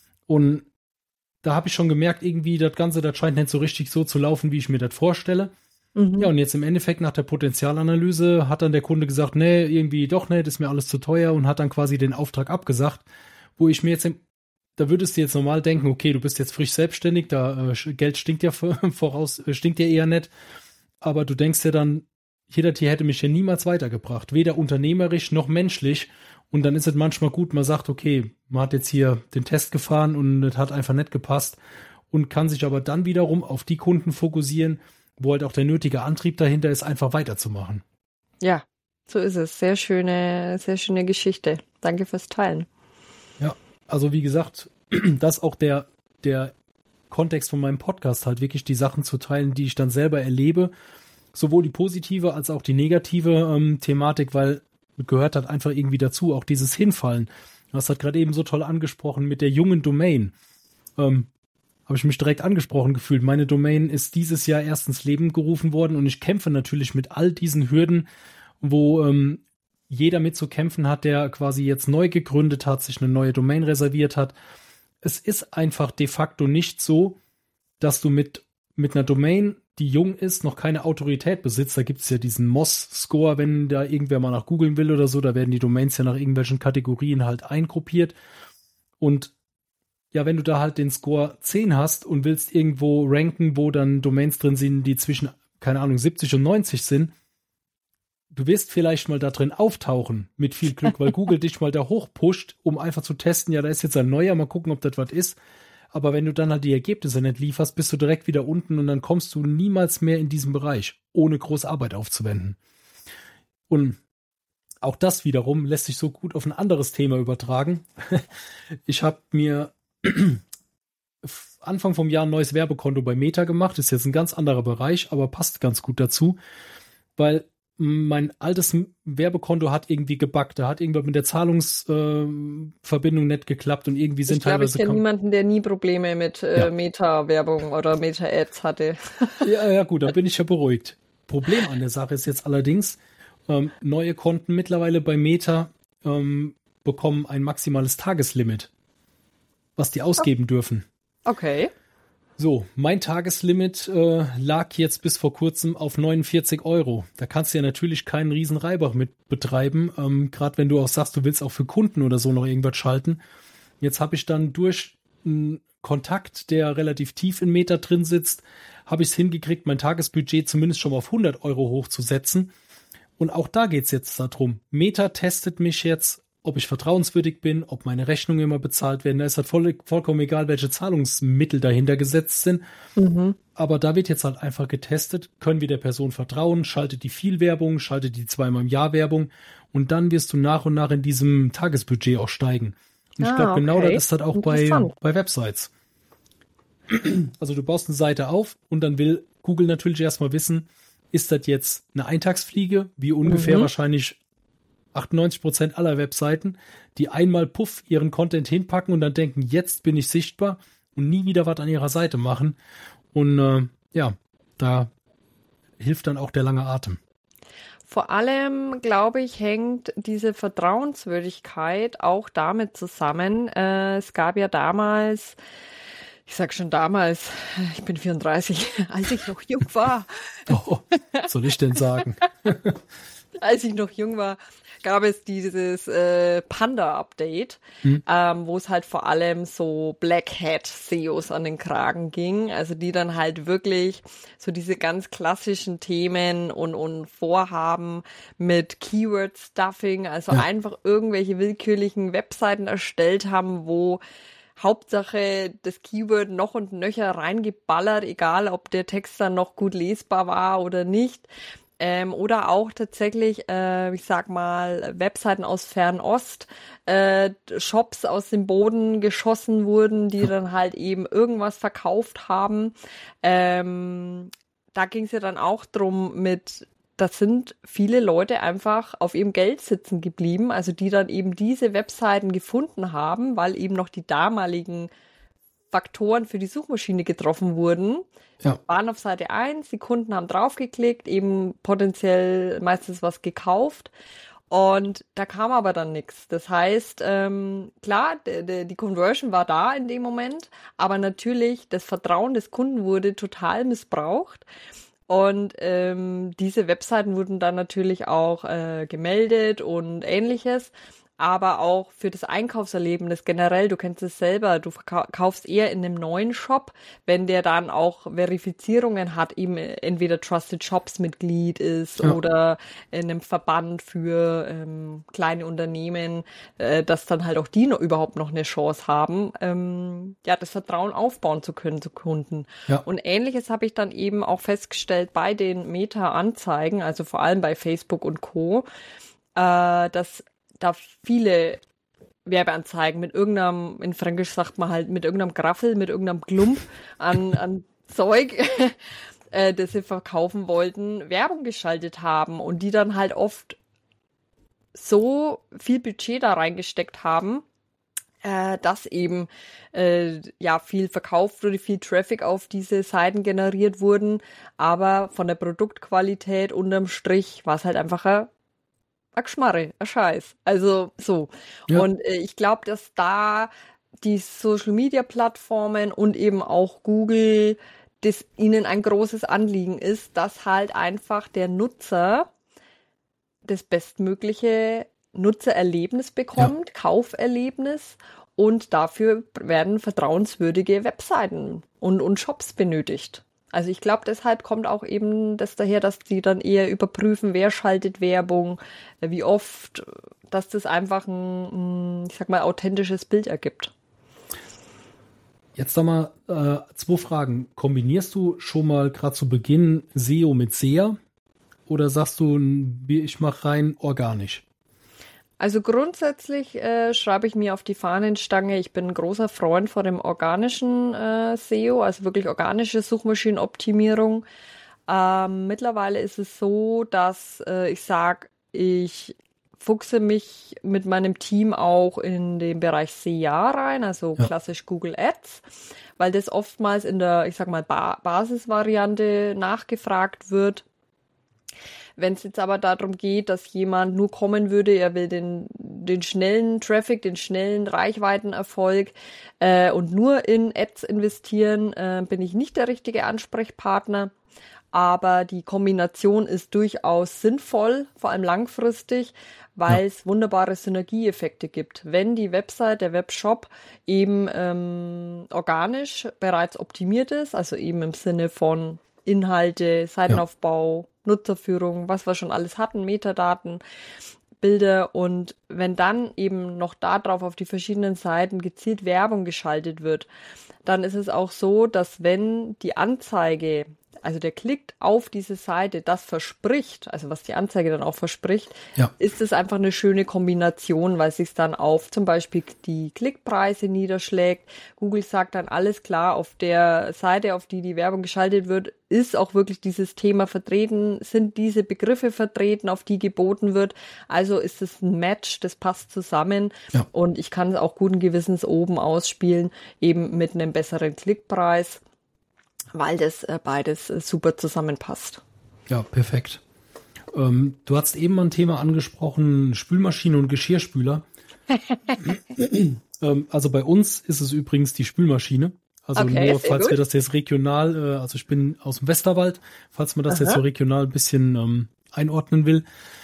und da habe ich schon gemerkt, irgendwie das Ganze, das scheint nicht so richtig so zu laufen, wie ich mir das vorstelle. Mhm. Ja, und jetzt im Endeffekt nach der Potenzialanalyse hat dann der Kunde gesagt, nee, irgendwie doch nicht, ist mir alles zu teuer und hat dann quasi den Auftrag abgesagt, wo ich mir jetzt, im, da würdest du jetzt normal denken, okay, du bist jetzt frisch selbstständig, da äh, Geld stinkt ja voraus, äh, stinkt ja eher nicht, aber du denkst ja dann, jeder Tier hätte mich ja niemals weitergebracht, weder unternehmerisch noch menschlich. Und dann ist es manchmal gut, man sagt, okay, man hat jetzt hier den Test gefahren und es hat einfach nicht gepasst und kann sich aber dann wiederum auf die Kunden fokussieren, wo halt auch der nötige Antrieb dahinter ist, einfach weiterzumachen. Ja, so ist es. Sehr schöne, sehr schöne Geschichte. Danke fürs Teilen. Ja, also wie gesagt, das ist auch der, der Kontext von meinem Podcast, halt wirklich die Sachen zu teilen, die ich dann selber erlebe. Sowohl die positive als auch die negative ähm, Thematik, weil gehört halt einfach irgendwie dazu, auch dieses Hinfallen. Du hast halt gerade eben so toll angesprochen mit der jungen Domain. Ähm, habe ich mich direkt angesprochen gefühlt. Meine Domain ist dieses Jahr erst ins Leben gerufen worden und ich kämpfe natürlich mit all diesen Hürden, wo ähm, jeder mit zu kämpfen hat, der quasi jetzt neu gegründet hat, sich eine neue Domain reserviert hat. Es ist einfach de facto nicht so, dass du mit, mit einer Domain, die jung ist, noch keine Autorität besitzt. Da gibt es ja diesen M O S-Score, wenn da irgendwer mal nach googeln will oder so, da werden die Domains ja nach irgendwelchen Kategorien halt eingruppiert. Und ja, wenn du da halt den Score zehn hast und willst irgendwo ranken, wo dann Domains drin sind, die zwischen, keine Ahnung, siebzig und neunzig sind, du wirst vielleicht mal da drin auftauchen, mit viel Glück, weil Google dich mal da hochpusht, um einfach zu testen, ja, da ist jetzt ein neuer, mal gucken, ob das was ist. Aber wenn du dann halt die Ergebnisse nicht lieferst, bist du direkt wieder unten und dann kommst du niemals mehr in diesen Bereich, ohne große Arbeit aufzuwenden. Und auch das wiederum lässt sich so gut auf ein anderes Thema übertragen. Ich habe mir Anfang vom Jahr ein neues Werbekonto bei Meta gemacht. Ist jetzt ein ganz anderer Bereich, aber passt ganz gut dazu, weil mein altes Werbekonto hat irgendwie gebuggt. Da hat irgendwas mit der Zahlungsverbindung äh, nicht geklappt und irgendwie sind ich glaub, teilweise... Ich kenne niemanden, der nie Probleme mit äh, ja. Meta-Werbung oder Meta-Ads hatte. Ja, ja gut, dann bin ich ja beruhigt. Problem an der Sache ist jetzt allerdings, Ähm, neue Konten mittlerweile bei Meta ähm, bekommen ein maximales Tageslimit, was die ausgeben dürfen. Okay. So, mein Tageslimit äh, lag jetzt bis vor kurzem auf neunundvierzig Euro. Da kannst du ja natürlich keinen riesen Reibach mit betreiben, ähm, gerade wenn du auch sagst, du willst auch für Kunden oder so noch irgendwas schalten. Jetzt habe ich dann durch einen Kontakt, der relativ tief in Meta drin sitzt, habe ich es hingekriegt, mein Tagesbudget zumindest schon mal auf hundert Euro hochzusetzen. Und auch da geht's jetzt darum. Meta testet mich jetzt, ob ich vertrauenswürdig bin, ob meine Rechnungen immer bezahlt werden. Da ist halt voll, vollkommen egal, welche Zahlungsmittel dahinter gesetzt sind. Mhm. Aber da wird jetzt halt einfach getestet, können wir der Person vertrauen, schaltet die viel Werbung, schaltet die zweimal im Jahr Werbung und dann wirst du nach und nach in diesem Tagesbudget auch steigen. Und ich Ah, glaube, genau okay. das ist halt auch bei, Interessant. bei Websites. Also du baust eine Seite auf und dann will Google natürlich erstmal wissen, ist das jetzt eine Eintagsfliege, wie ungefähr Mhm. wahrscheinlich achtundneunzig Prozent aller Webseiten, die einmal puff ihren Content hinpacken und dann denken, jetzt bin ich sichtbar und nie wieder was an ihrer Seite machen. Und äh, ja, da hilft dann auch der lange Atem. Vor allem, glaube ich, hängt diese Vertrauenswürdigkeit auch damit zusammen. Äh, es gab ja damals, ich sag schon damals, ich bin vierunddreißig, als ich noch jung war, Oh, was soll ich denn sagen? als ich noch jung war, gab es dieses äh, Panda-Update, Hm. ähm, wo es halt vor allem so Black Hat S E Os an den Kragen ging, also die dann halt wirklich so diese ganz klassischen Themen und, und Vorhaben mit Keyword-Stuffing, also Ja. einfach irgendwelche willkürlichen Webseiten erstellt haben, wo Hauptsache das Keyword noch und nöcher reingeballert, egal ob der Text dann noch gut lesbar war oder nicht. Ähm, oder auch tatsächlich, äh, ich sag mal, Webseiten aus Fernost, äh, Shops aus dem Boden geschossen wurden, die dann halt eben irgendwas verkauft haben. Ähm, da ging es ja dann auch drum mit, das sind viele Leute einfach auf ihrem Geld sitzen geblieben, also die dann eben diese Webseiten gefunden haben, weil eben noch die damaligen Faktoren für die Suchmaschine getroffen wurden. Ja. Waren auf Seite eins, die Kunden haben draufgeklickt, eben potenziell meistens was gekauft und da kam aber dann nichts. Das heißt, ähm, klar, de, de, die Conversion war da in dem Moment, aber natürlich das Vertrauen des Kunden wurde total missbraucht. Und ähm, diese Webseiten wurden dann natürlich auch äh, gemeldet und ähnliches. Aber auch für das Einkaufserlebnis generell, du kennst es selber, du kaufst eher in einem neuen Shop, wenn der dann auch Verifizierungen hat, eben entweder Trusted Shops Mitglied ist Ja. oder in einem Verband für ähm, kleine Unternehmen, äh, dass dann halt auch die noch überhaupt noch eine Chance haben, ähm, ja, das Vertrauen aufbauen zu können zu Kunden. Ja. Und Ähnliches habe ich dann eben auch festgestellt bei den Meta-Anzeigen, also vor allem bei Facebook und Co., äh, dass da viele Werbeanzeigen mit irgendeinem, in Fränkisch sagt man halt, mit irgendeinem Graffel, mit irgendeinem Klump an, an Zeug, äh, das sie verkaufen wollten, Werbung geschaltet haben und die dann halt oft so viel Budget da reingesteckt haben, äh, dass eben äh, ja viel verkauft wurde, viel Traffic auf diese Seiten generiert wurden, aber von der Produktqualität unterm Strich war es halt einfach ein ein Geschmarre, ein Scheiß. Also so. Ja. Und äh, ich glaube, dass da die Social-Media-Plattformen und eben auch Google, das ihnen ein großes Anliegen ist, dass halt einfach der Nutzer das bestmögliche Nutzererlebnis bekommt, Kauferlebnis, und dafür werden vertrauenswürdige Webseiten und, und Shops benötigt. Also ich glaube, deshalb kommt auch eben das daher, dass die dann eher überprüfen, wer schaltet Werbung, wie oft, dass das einfach ein, ich sag mal, authentisches Bild ergibt. Jetzt noch mal äh, zwei Fragen. Kombinierst du schon mal gerade zu Beginn S E O mit S E A oder sagst du, ich mache rein organisch? Also grundsätzlich äh, schreibe ich mir auf die Fahnenstange, ich bin ein großer Freund von dem organischen äh, S E O, also wirklich organische Suchmaschinenoptimierung. Ähm, mittlerweile ist es so, dass äh, ich sage, ich fuchse mich mit meinem Team auch in den Bereich S E A rein, also Ja. klassisch Google Ads, weil das oftmals in der, ich sag mal, ba- Basisvariante nachgefragt wird. Wenn es jetzt aber darum geht, dass jemand nur kommen würde, er will den, den schnellen Traffic, den schnellen Reichweitenerfolg äh, und nur in Ads investieren, äh, bin ich nicht der richtige Ansprechpartner. Aber die Kombination ist durchaus sinnvoll, vor allem langfristig, weil es ja. wunderbare Synergieeffekte gibt. Wenn die Website, der Webshop eben ähm, organisch bereits optimiert ist, also eben im Sinne von Inhalte, Seitenaufbau, ja. Nutzerführung, was wir schon alles hatten, Metadaten, Bilder, und wenn dann eben noch darauf auf die verschiedenen Seiten gezielt Werbung geschaltet wird, dann ist es auch so, dass wenn die Anzeige, also der Klick auf diese Seite, das verspricht, also was die Anzeige dann auch verspricht, ja. ist es einfach eine schöne Kombination, weil es sich dann auf zum Beispiel die Klickpreise niederschlägt. Google sagt dann, alles klar, auf der Seite, auf die die Werbung geschaltet wird, ist auch wirklich dieses Thema vertreten, sind diese Begriffe vertreten, auf die geboten wird. Also ist es ein Match, das passt zusammen. Ja. Und ich kann es auch guten Gewissens oben ausspielen, eben mit einem besseren Klickpreis, weil das äh, beides äh, super zusammenpasst. Ja, perfekt. Ähm, du hast eben mal ein Thema angesprochen, Spülmaschine und Geschirrspüler. ähm, also bei uns ist es übrigens die Spülmaschine. Also okay, nur, falls gut. wir das jetzt regional, äh, also ich bin aus dem Westerwald, falls man das Aha. jetzt so regional ein bisschen ähm, einordnen will,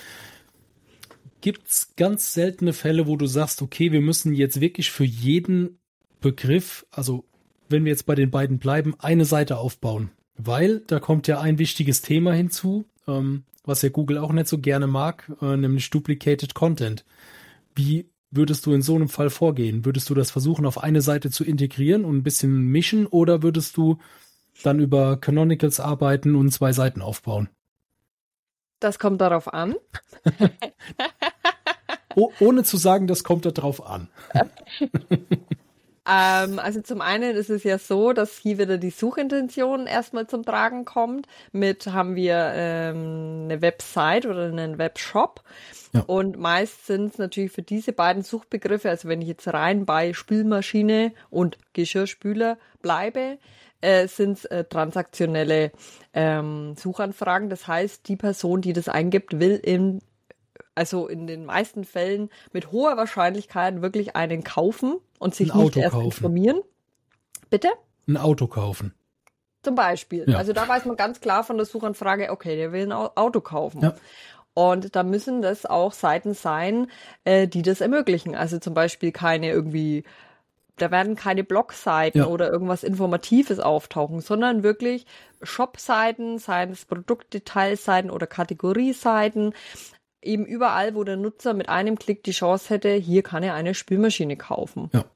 gibt's ganz seltene Fälle, wo du sagst, okay, wir müssen jetzt wirklich für jeden Begriff, also wenn wir jetzt bei den beiden bleiben, eine Seite aufbauen. Weil da kommt ja ein wichtiges Thema hinzu, ähm, was ja Google auch nicht so gerne mag, äh, nämlich Duplicated Content. Wie würdest du in so einem Fall vorgehen? Würdest du das versuchen, auf eine Seite zu integrieren und ein bisschen mischen, oder würdest du dann über Canonicals arbeiten und zwei Seiten aufbauen? Das kommt darauf an. oh, ohne zu sagen, das kommt darauf an. Ähm, also zum einen ist es ja so, dass hier wieder die Suchintention erstmal zum Tragen kommt. Mit haben wir ähm, eine Website oder einen Webshop. Ja. Und meist sind es natürlich für diese beiden Suchbegriffe, also wenn ich jetzt rein bei Spülmaschine und Geschirrspüler bleibe, äh, sind es äh, transaktionelle ähm, Suchanfragen. Das heißt, die Person, die das eingibt, will im also in den meisten Fällen mit hoher Wahrscheinlichkeit wirklich einen kaufen und sich ein nicht Auto erst kaufen. informieren. Bitte? Ein Auto kaufen. Zum Beispiel. Ja. Also da weiß man ganz klar von der Suchanfrage, okay, der will ein Auto kaufen. Ja. Und da müssen das auch Seiten sein, äh, die das ermöglichen. Also zum Beispiel keine irgendwie, da werden keine Blogseiten ja. oder irgendwas Informatives auftauchen, sondern wirklich Shop-Seiten, seien es Produktdetailseiten oder Kategorieseiten, eben überall, wo der Nutzer mit einem Klick die Chance hätte, hier kann er eine Spülmaschine kaufen. Ja.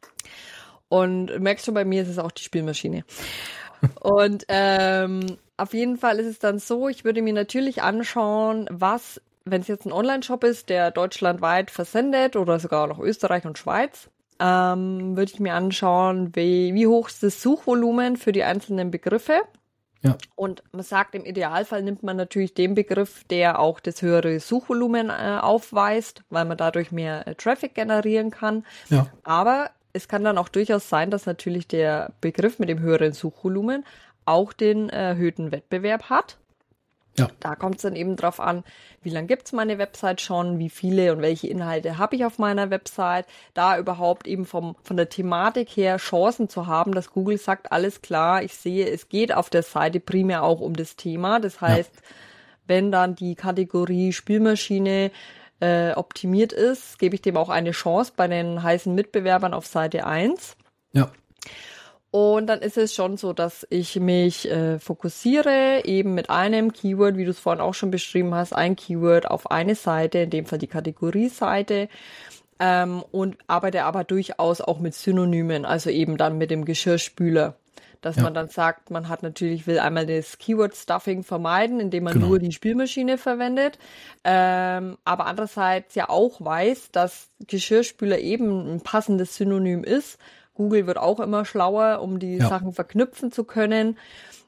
Und merkst du, bei mir ist es auch die Spülmaschine. Und ähm, auf jeden Fall ist es dann so, ich würde mir natürlich anschauen, was, wenn es jetzt ein Online-Shop ist, der deutschlandweit versendet oder sogar noch Österreich und Schweiz, ähm, würde ich mir anschauen, wie, wie hoch ist das Suchvolumen für die einzelnen Begriffe. Ja. Und man sagt, im Idealfall nimmt man natürlich den Begriff, der auch das höhere Suchvolumen äh, aufweist, weil man dadurch mehr äh, Traffic generieren kann. Ja. Aber es kann dann auch durchaus sein, dass natürlich der Begriff mit dem höheren Suchvolumen auch den erhöhten Wettbewerb hat. Ja. Da kommt es dann eben drauf an, wie lange gibt's meine Website schon, wie viele und welche Inhalte habe ich auf meiner Website, da überhaupt eben vom von der Thematik her Chancen zu haben, dass Google sagt, alles klar, ich sehe, es geht auf der Seite primär auch um das Thema. Das heißt, ja. wenn dann die Kategorie Spülmaschine äh, optimiert ist, gebe ich dem auch eine Chance bei den heißen Mitbewerbern auf Seite eins. Ja. Und dann ist es schon so, dass ich mich äh, fokussiere, eben mit einem Keyword, wie du es vorhin auch schon beschrieben hast, ein Keyword auf eine Seite, in dem Fall die Kategorieseite, ähm, und arbeite aber durchaus auch mit Synonymen, also eben dann mit dem Geschirrspüler, dass ja. man dann sagt, man hat natürlich, will einmal das Keyword-Stuffing vermeiden, indem man genau. nur die Spülmaschine verwendet, ähm, aber andererseits ja auch weiß, dass Geschirrspüler eben ein passendes Synonym ist. Google wird auch immer schlauer, um die ja. Sachen verknüpfen zu können.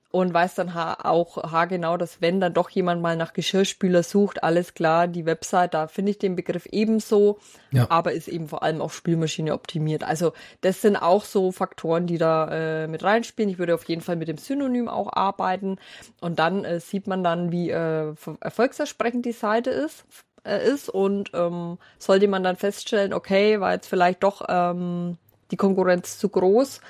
und weiß dann ha- auch haargenau, dass wenn dann doch jemand mal nach Geschirrspüler sucht, alles klar, die Website, da finde ich den Begriff ebenso, Ja. aber ist eben vor allem auf Spülmaschine optimiert. Also das sind auch so Faktoren, die da äh, mit reinspielen. Ich würde auf jeden Fall mit dem Synonym auch arbeiten und dann äh, sieht man dann, wie äh, erfolgsversprechend die Seite ist. ist und ähm, sollte man dann feststellen, okay, war jetzt vielleicht doch ähm, die Konkurrenz zu groß,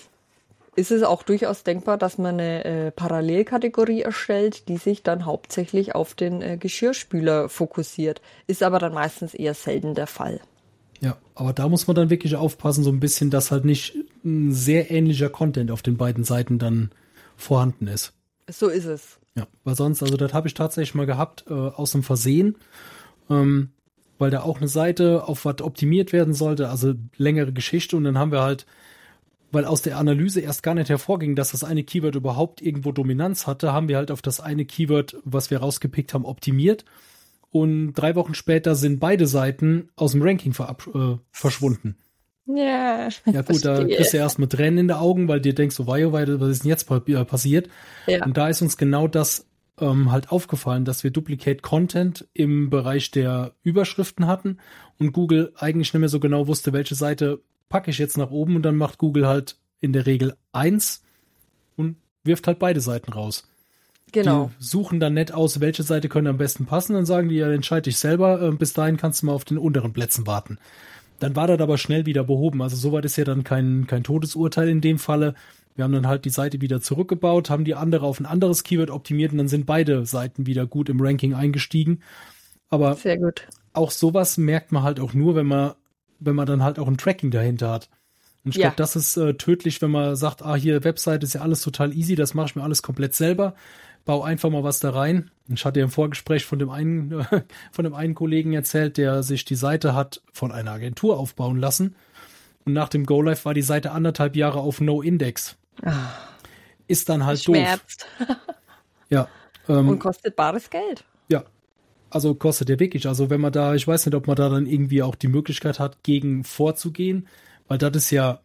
ist es auch durchaus denkbar, dass man eine äh, Parallelkategorie erstellt, die sich dann hauptsächlich auf den äh, Geschirrspüler fokussiert. Ist aber dann meistens eher selten der Fall. Ja, aber da muss man dann wirklich aufpassen, so ein bisschen, dass halt nicht ein sehr ähnlicher Content auf den beiden Seiten dann vorhanden ist. So ist es. Ja, weil sonst, also das habe ich tatsächlich mal gehabt, äh, aus dem Versehen, ähm, weil da auch eine Seite auf was optimiert werden sollte, also längere Geschichte, und dann haben wir halt, weil aus der Analyse erst gar nicht hervorging, dass das eine Keyword überhaupt irgendwo Dominanz hatte, haben wir halt auf das eine Keyword, was wir rausgepickt haben, optimiert, und drei Wochen später sind beide Seiten aus dem Ranking verab- äh, verschwunden. Ja, Ja gut, da verstehe. kriegst du erst mit Tränen in den Augen, weil dir denkst, so wei, oh wei, was ist denn jetzt pa- passiert? Ja. Und da ist uns genau das ähm, halt aufgefallen, dass wir Duplicate Content im Bereich der Überschriften hatten und Google eigentlich nicht mehr so genau wusste, welche Seite packe ich jetzt nach oben, und dann macht Google halt in der Regel eins und wirft halt beide Seiten raus. Genau. Die suchen dann nett aus, welche Seite können am besten passen, dann sagen die, ja, entscheide ich selber, äh, bis dahin kannst du mal auf den unteren Plätzen warten. Dann war das aber schnell wieder behoben. Also soweit ist ja dann kein, kein Todesurteil in dem Falle. Wir haben dann halt die Seite wieder zurückgebaut, haben die andere auf ein anderes Keyword optimiert und dann sind beide Seiten wieder gut im Ranking eingestiegen. Aber Sehr gut. auch sowas merkt man halt auch nur, wenn man, wenn man dann halt auch ein Tracking dahinter hat. Und ich Ja. glaube, das ist äh, tödlich, wenn man sagt, ah, hier, Website ist ja alles total easy, das mache ich mir alles komplett selber. Bau einfach mal was da rein. Ich hatte ja im Vorgespräch von dem einen, äh, von dem einen Kollegen erzählt, der sich die Seite hat von einer Agentur aufbauen lassen. Und nach dem Go-Live war die Seite anderthalb Jahre auf No-Index. Ah, Ist dann halt doof. schmerzt. Ja. Ähm, Und kostet bares Geld. ja. Also kostet ja wirklich. Also wenn man da, ich weiß nicht, ob man da dann irgendwie auch die Möglichkeit hat, gegen vorzugehen, weil das ist ja,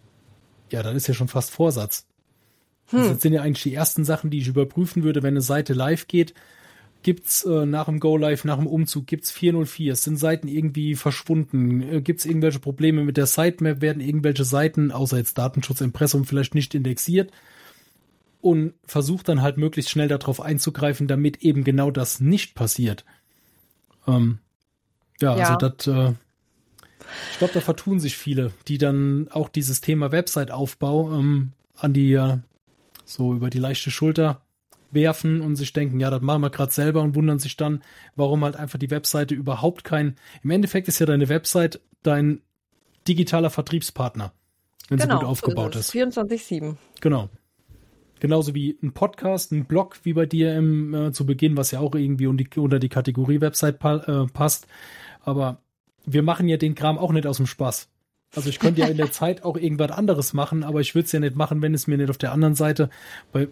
ja, das ist ja schon fast Vorsatz. Hm. Das sind ja eigentlich die ersten Sachen, die ich überprüfen würde, wenn eine Seite live geht. Gibt's äh, nach dem Go-Live, nach dem Umzug, gibt's vier null vier, es sind Seiten irgendwie verschwunden, äh, gibt's irgendwelche Probleme mit der Sitemap, werden irgendwelche Seiten, außer jetzt Datenschutz, Impressum, vielleicht nicht indexiert, und versucht dann halt möglichst schnell darauf einzugreifen, damit eben genau das nicht passiert. Ähm, ja, Ja. also das, äh, ich glaube, da vertun sich viele, die dann auch dieses Thema Website-Aufbau ähm, an die, äh, so über die leichte Schulter werfen und sich denken, ja, das machen wir gerade selber, und wundern sich dann, warum halt einfach die Webseite überhaupt kein, im Endeffekt ist ja deine Website dein digitaler Vertriebspartner, wenn Genau, sie gut aufgebaut so ist. vierundzwanzig sieben. Genau. Genauso wie ein Podcast, ein Blog, wie bei dir im, äh, zu Beginn, was ja auch irgendwie unter die, unter die Kategorie Website pa äh, passt. Aber wir machen ja den Kram auch nicht aus dem Spaß. Also ich könnte ja in der Zeit auch irgendwas anderes machen, aber ich würde es ja nicht machen, wenn es mir nicht auf der anderen Seite, weil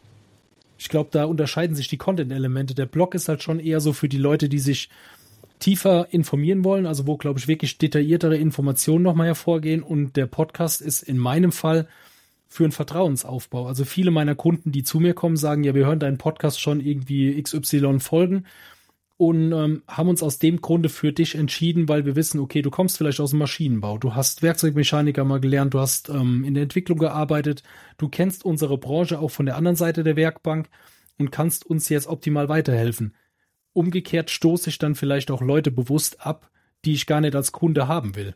ich glaube, da unterscheiden sich die Content-Elemente. Der Blog ist halt schon eher so für die Leute, die sich tiefer informieren wollen, also wo, glaube ich, wirklich detailliertere Informationen nochmal hervorgehen, und der Podcast ist in meinem Fall für einen Vertrauensaufbau. Also viele meiner Kunden, die zu mir kommen, sagen, ja, wir hören deinen Podcast schon irgendwie X Y Folgen und ähm, haben uns aus dem Grunde für dich entschieden, weil wir wissen, okay, du kommst vielleicht aus dem Maschinenbau, du hast Werkzeugmechaniker mal gelernt, du hast ähm, in der Entwicklung gearbeitet, du kennst unsere Branche auch von der anderen Seite der Werkbank und kannst uns jetzt optimal weiterhelfen. Umgekehrt stoße ich dann vielleicht auch Leute bewusst ab, die ich gar nicht als Kunde haben will.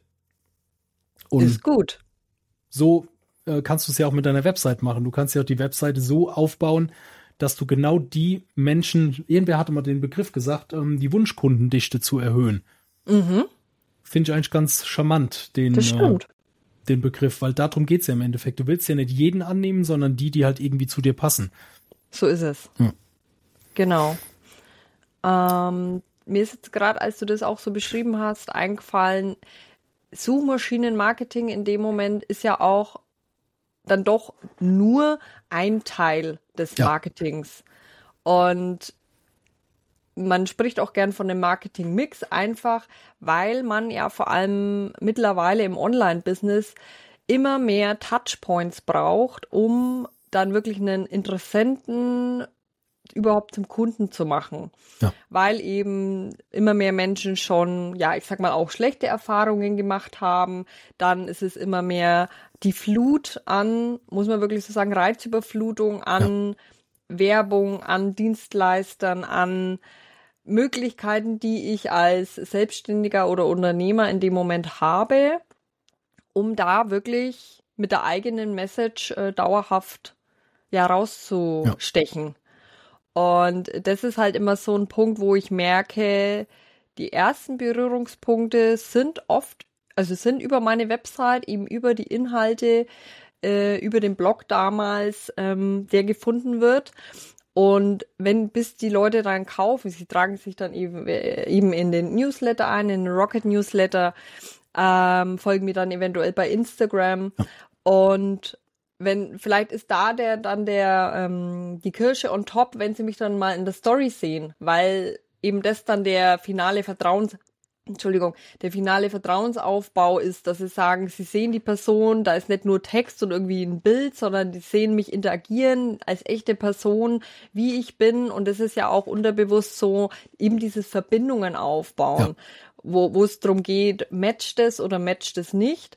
Und Ist gut. so äh, kannst du es ja auch mit deiner Website machen. Du kannst ja auch die Webseite so aufbauen, dass du genau die Menschen, irgendwer hatte mal den Begriff gesagt, ähm, die Wunschkundendichte zu erhöhen. Mhm, Finde ich eigentlich ganz charmant, den, das äh, stimmt. den Begriff, weil darum geht's ja im Endeffekt. Du willst ja nicht jeden annehmen, sondern die, die halt irgendwie zu dir passen. So ist es. Ja. Genau. Ähm, mir ist jetzt gerade, als du das auch so beschrieben hast, eingefallen, Suchmaschinenmarketing in dem Moment ist ja auch dann doch nur ein Teil des Ja. Marketings. Und man spricht auch gern von dem Marketing-Mix, einfach weil man ja vor allem mittlerweile im Online-Business immer mehr Touchpoints braucht, um dann wirklich einen Interessenten überhaupt zum Kunden zu machen. Ja. Weil eben immer mehr Menschen schon, ja, ich sag mal, auch schlechte Erfahrungen gemacht haben. Dann ist es immer mehr die Flut an, muss man wirklich so sagen, Reizüberflutung an ja. Werbung, an Dienstleistern, an Möglichkeiten, die ich als Selbstständiger oder Unternehmer in dem Moment habe, um da wirklich mit der eigenen Message äh, dauerhaft ja rauszustechen. Ja. Und das ist halt immer so ein Punkt, wo ich merke, die ersten Berührungspunkte sind oft, also sind über meine Website, eben über die Inhalte, äh, über den Blog damals, ähm, der gefunden wird. Und wenn bis die Leute dann kaufen, sie tragen sich dann eben, äh, eben in den Newsletter ein, in den Rocket Newsletter, ähm, folgen mir dann eventuell bei Instagram ja. und wenn, vielleicht ist da der dann der ähm, die Kirsche on top, wenn sie mich dann mal in der Story sehen, weil eben das dann der finale Vertrauens, Entschuldigung, der finale Vertrauensaufbau ist, dass sie sagen, sie sehen die Person, da ist nicht nur Text und irgendwie ein Bild, sondern die sehen mich interagieren als echte Person, wie ich bin, und das ist ja auch unterbewusst so, eben dieses Verbindungen aufbauen, ja. wo wo es darum geht, matcht es oder matcht es nicht.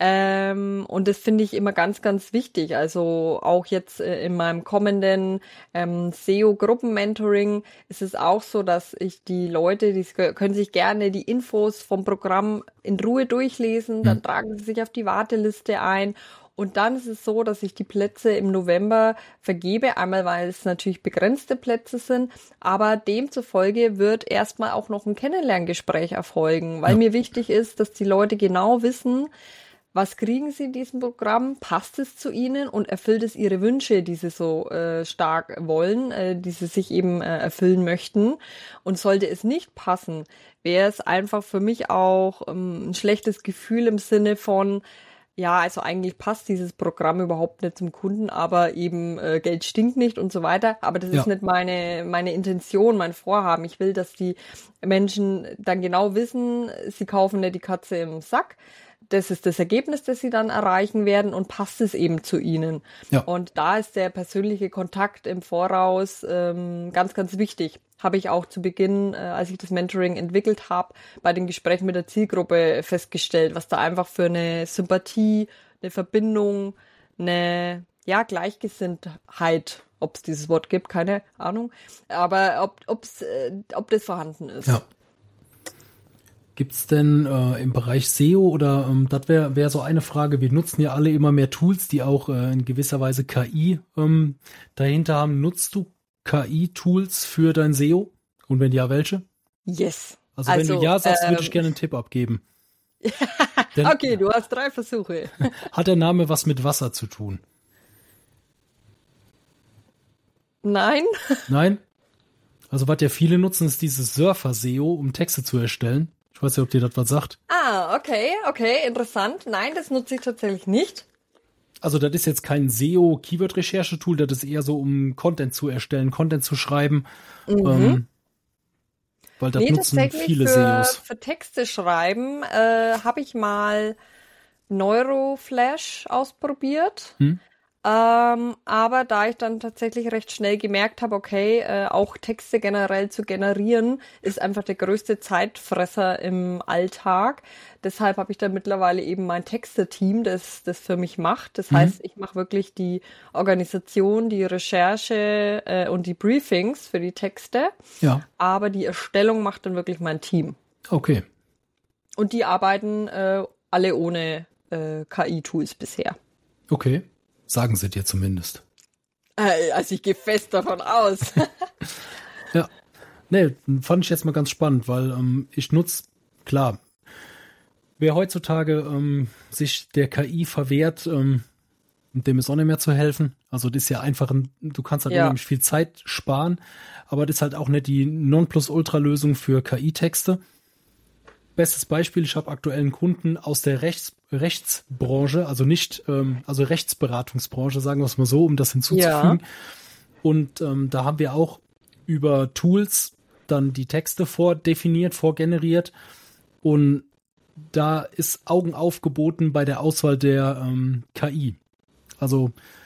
Ähm, und das finde ich immer ganz, ganz wichtig. Also auch jetzt äh, in meinem kommenden ähm, S E O-Gruppen-Mentoring ist es auch so, dass ich die Leute, die können sich gerne die Infos vom Programm in Ruhe durchlesen, dann mhm. tragen sie sich auf die Warteliste ein. Und dann ist es so, dass ich die Plätze im November vergebe, einmal weil es natürlich begrenzte Plätze sind, aber demzufolge wird erstmal auch noch ein Kennenlerngespräch erfolgen, weil ja. mir wichtig ist, dass die Leute genau wissen, was kriegen sie in diesem Programm, passt es zu ihnen und erfüllt es ihre Wünsche, die sie so äh, stark wollen, äh, die sie sich eben äh, erfüllen möchten. Und sollte es nicht passen, wäre es einfach für mich auch ähm, ein schlechtes Gefühl im Sinne von, ja, also eigentlich passt dieses Programm überhaupt nicht zum Kunden, aber eben äh, Geld stinkt nicht und so weiter. Aber das ja. ist nicht meine meine Intention, mein Vorhaben. Ich will, dass die Menschen dann genau wissen, sie kaufen nicht die Katze im Sack. Das ist das Ergebnis, das sie dann erreichen werden, und passt es eben zu ihnen. Ja. Und da ist der persönliche Kontakt im Voraus ähm, ganz, ganz wichtig. Habe ich auch zu Beginn, äh, als ich das Mentoring entwickelt habe, bei den Gesprächen mit der Zielgruppe festgestellt, was da einfach für eine Sympathie, eine Verbindung, eine ja Gleichgesinntheit, ob es dieses Wort gibt, keine Ahnung, aber ob ob's, äh, ob das vorhanden ist. Ja. Gibt's denn äh, im Bereich S E O oder ähm, das wäre wär so eine Frage, wir nutzen ja alle immer mehr Tools, die auch äh, in gewisser Weise K I ähm, dahinter haben. Nutzt du K I-Tools für dein S E O? Und wenn ja, welche? Yes. Also, also wenn du ja sagst, ähm, würde ich gerne einen Tipp abgeben. Denn, okay, du hast drei Versuche. Hat der Name was mit Wasser zu tun? Nein. Nein? Also was ja viele nutzen, ist dieses Surfer-S E O, um Texte zu erstellen. Ich weiß nicht, ob dir das was sagt. Ah, okay, okay, interessant. Nein, das nutze ich tatsächlich nicht. Also das ist jetzt kein S E O-Keyword-Recherche-Tool, das ist eher so, um Content zu erstellen, Content zu schreiben. Mhm. Ähm, weil das nee, nutzen viele für, S E Os. Für Texte schreiben äh, habe ich mal Neuroflash ausprobiert. Hm? Ähm, aber da ich dann tatsächlich recht schnell gemerkt habe, okay, äh, auch Texte generell zu generieren, ist einfach der größte Zeitfresser im Alltag. Deshalb habe ich dann mittlerweile eben mein Texte-Team, das das für mich macht. Das mhm. heißt, ich mache wirklich die Organisation, die Recherche äh, und die Briefings für die Texte. Ja. Aber die Erstellung macht dann wirklich mein Team. Okay. Und die arbeiten äh, alle ohne äh, K I-Tools bisher. Okay. Sagen sie dir zumindest. Also ich gehe fest davon aus. Ja, nee, fand ich jetzt mal ganz spannend, weil ähm, ich nutze, klar, wer heutzutage ähm, sich der K I verwehrt, ähm, dem ist auch nicht mehr zu helfen. Also das ist ja einfach, ein, du kannst halt ja. unheimlich viel Zeit sparen, aber das ist halt auch nicht die Nonplusultra-Lösung für K I-Texte. Bestes Beispiel, ich habe aktuell einen Kunden aus der Rechts, Rechtsbranche, also nicht, ähm, also Rechtsberatungsbranche, sagen wir es mal so, um das hinzuzufügen. Ja. Und ähm, da haben wir auch über Tools dann die Texte vordefiniert, vorgeneriert. Und da ist Augen aufgeboten bei der Auswahl der ähm, K I. Also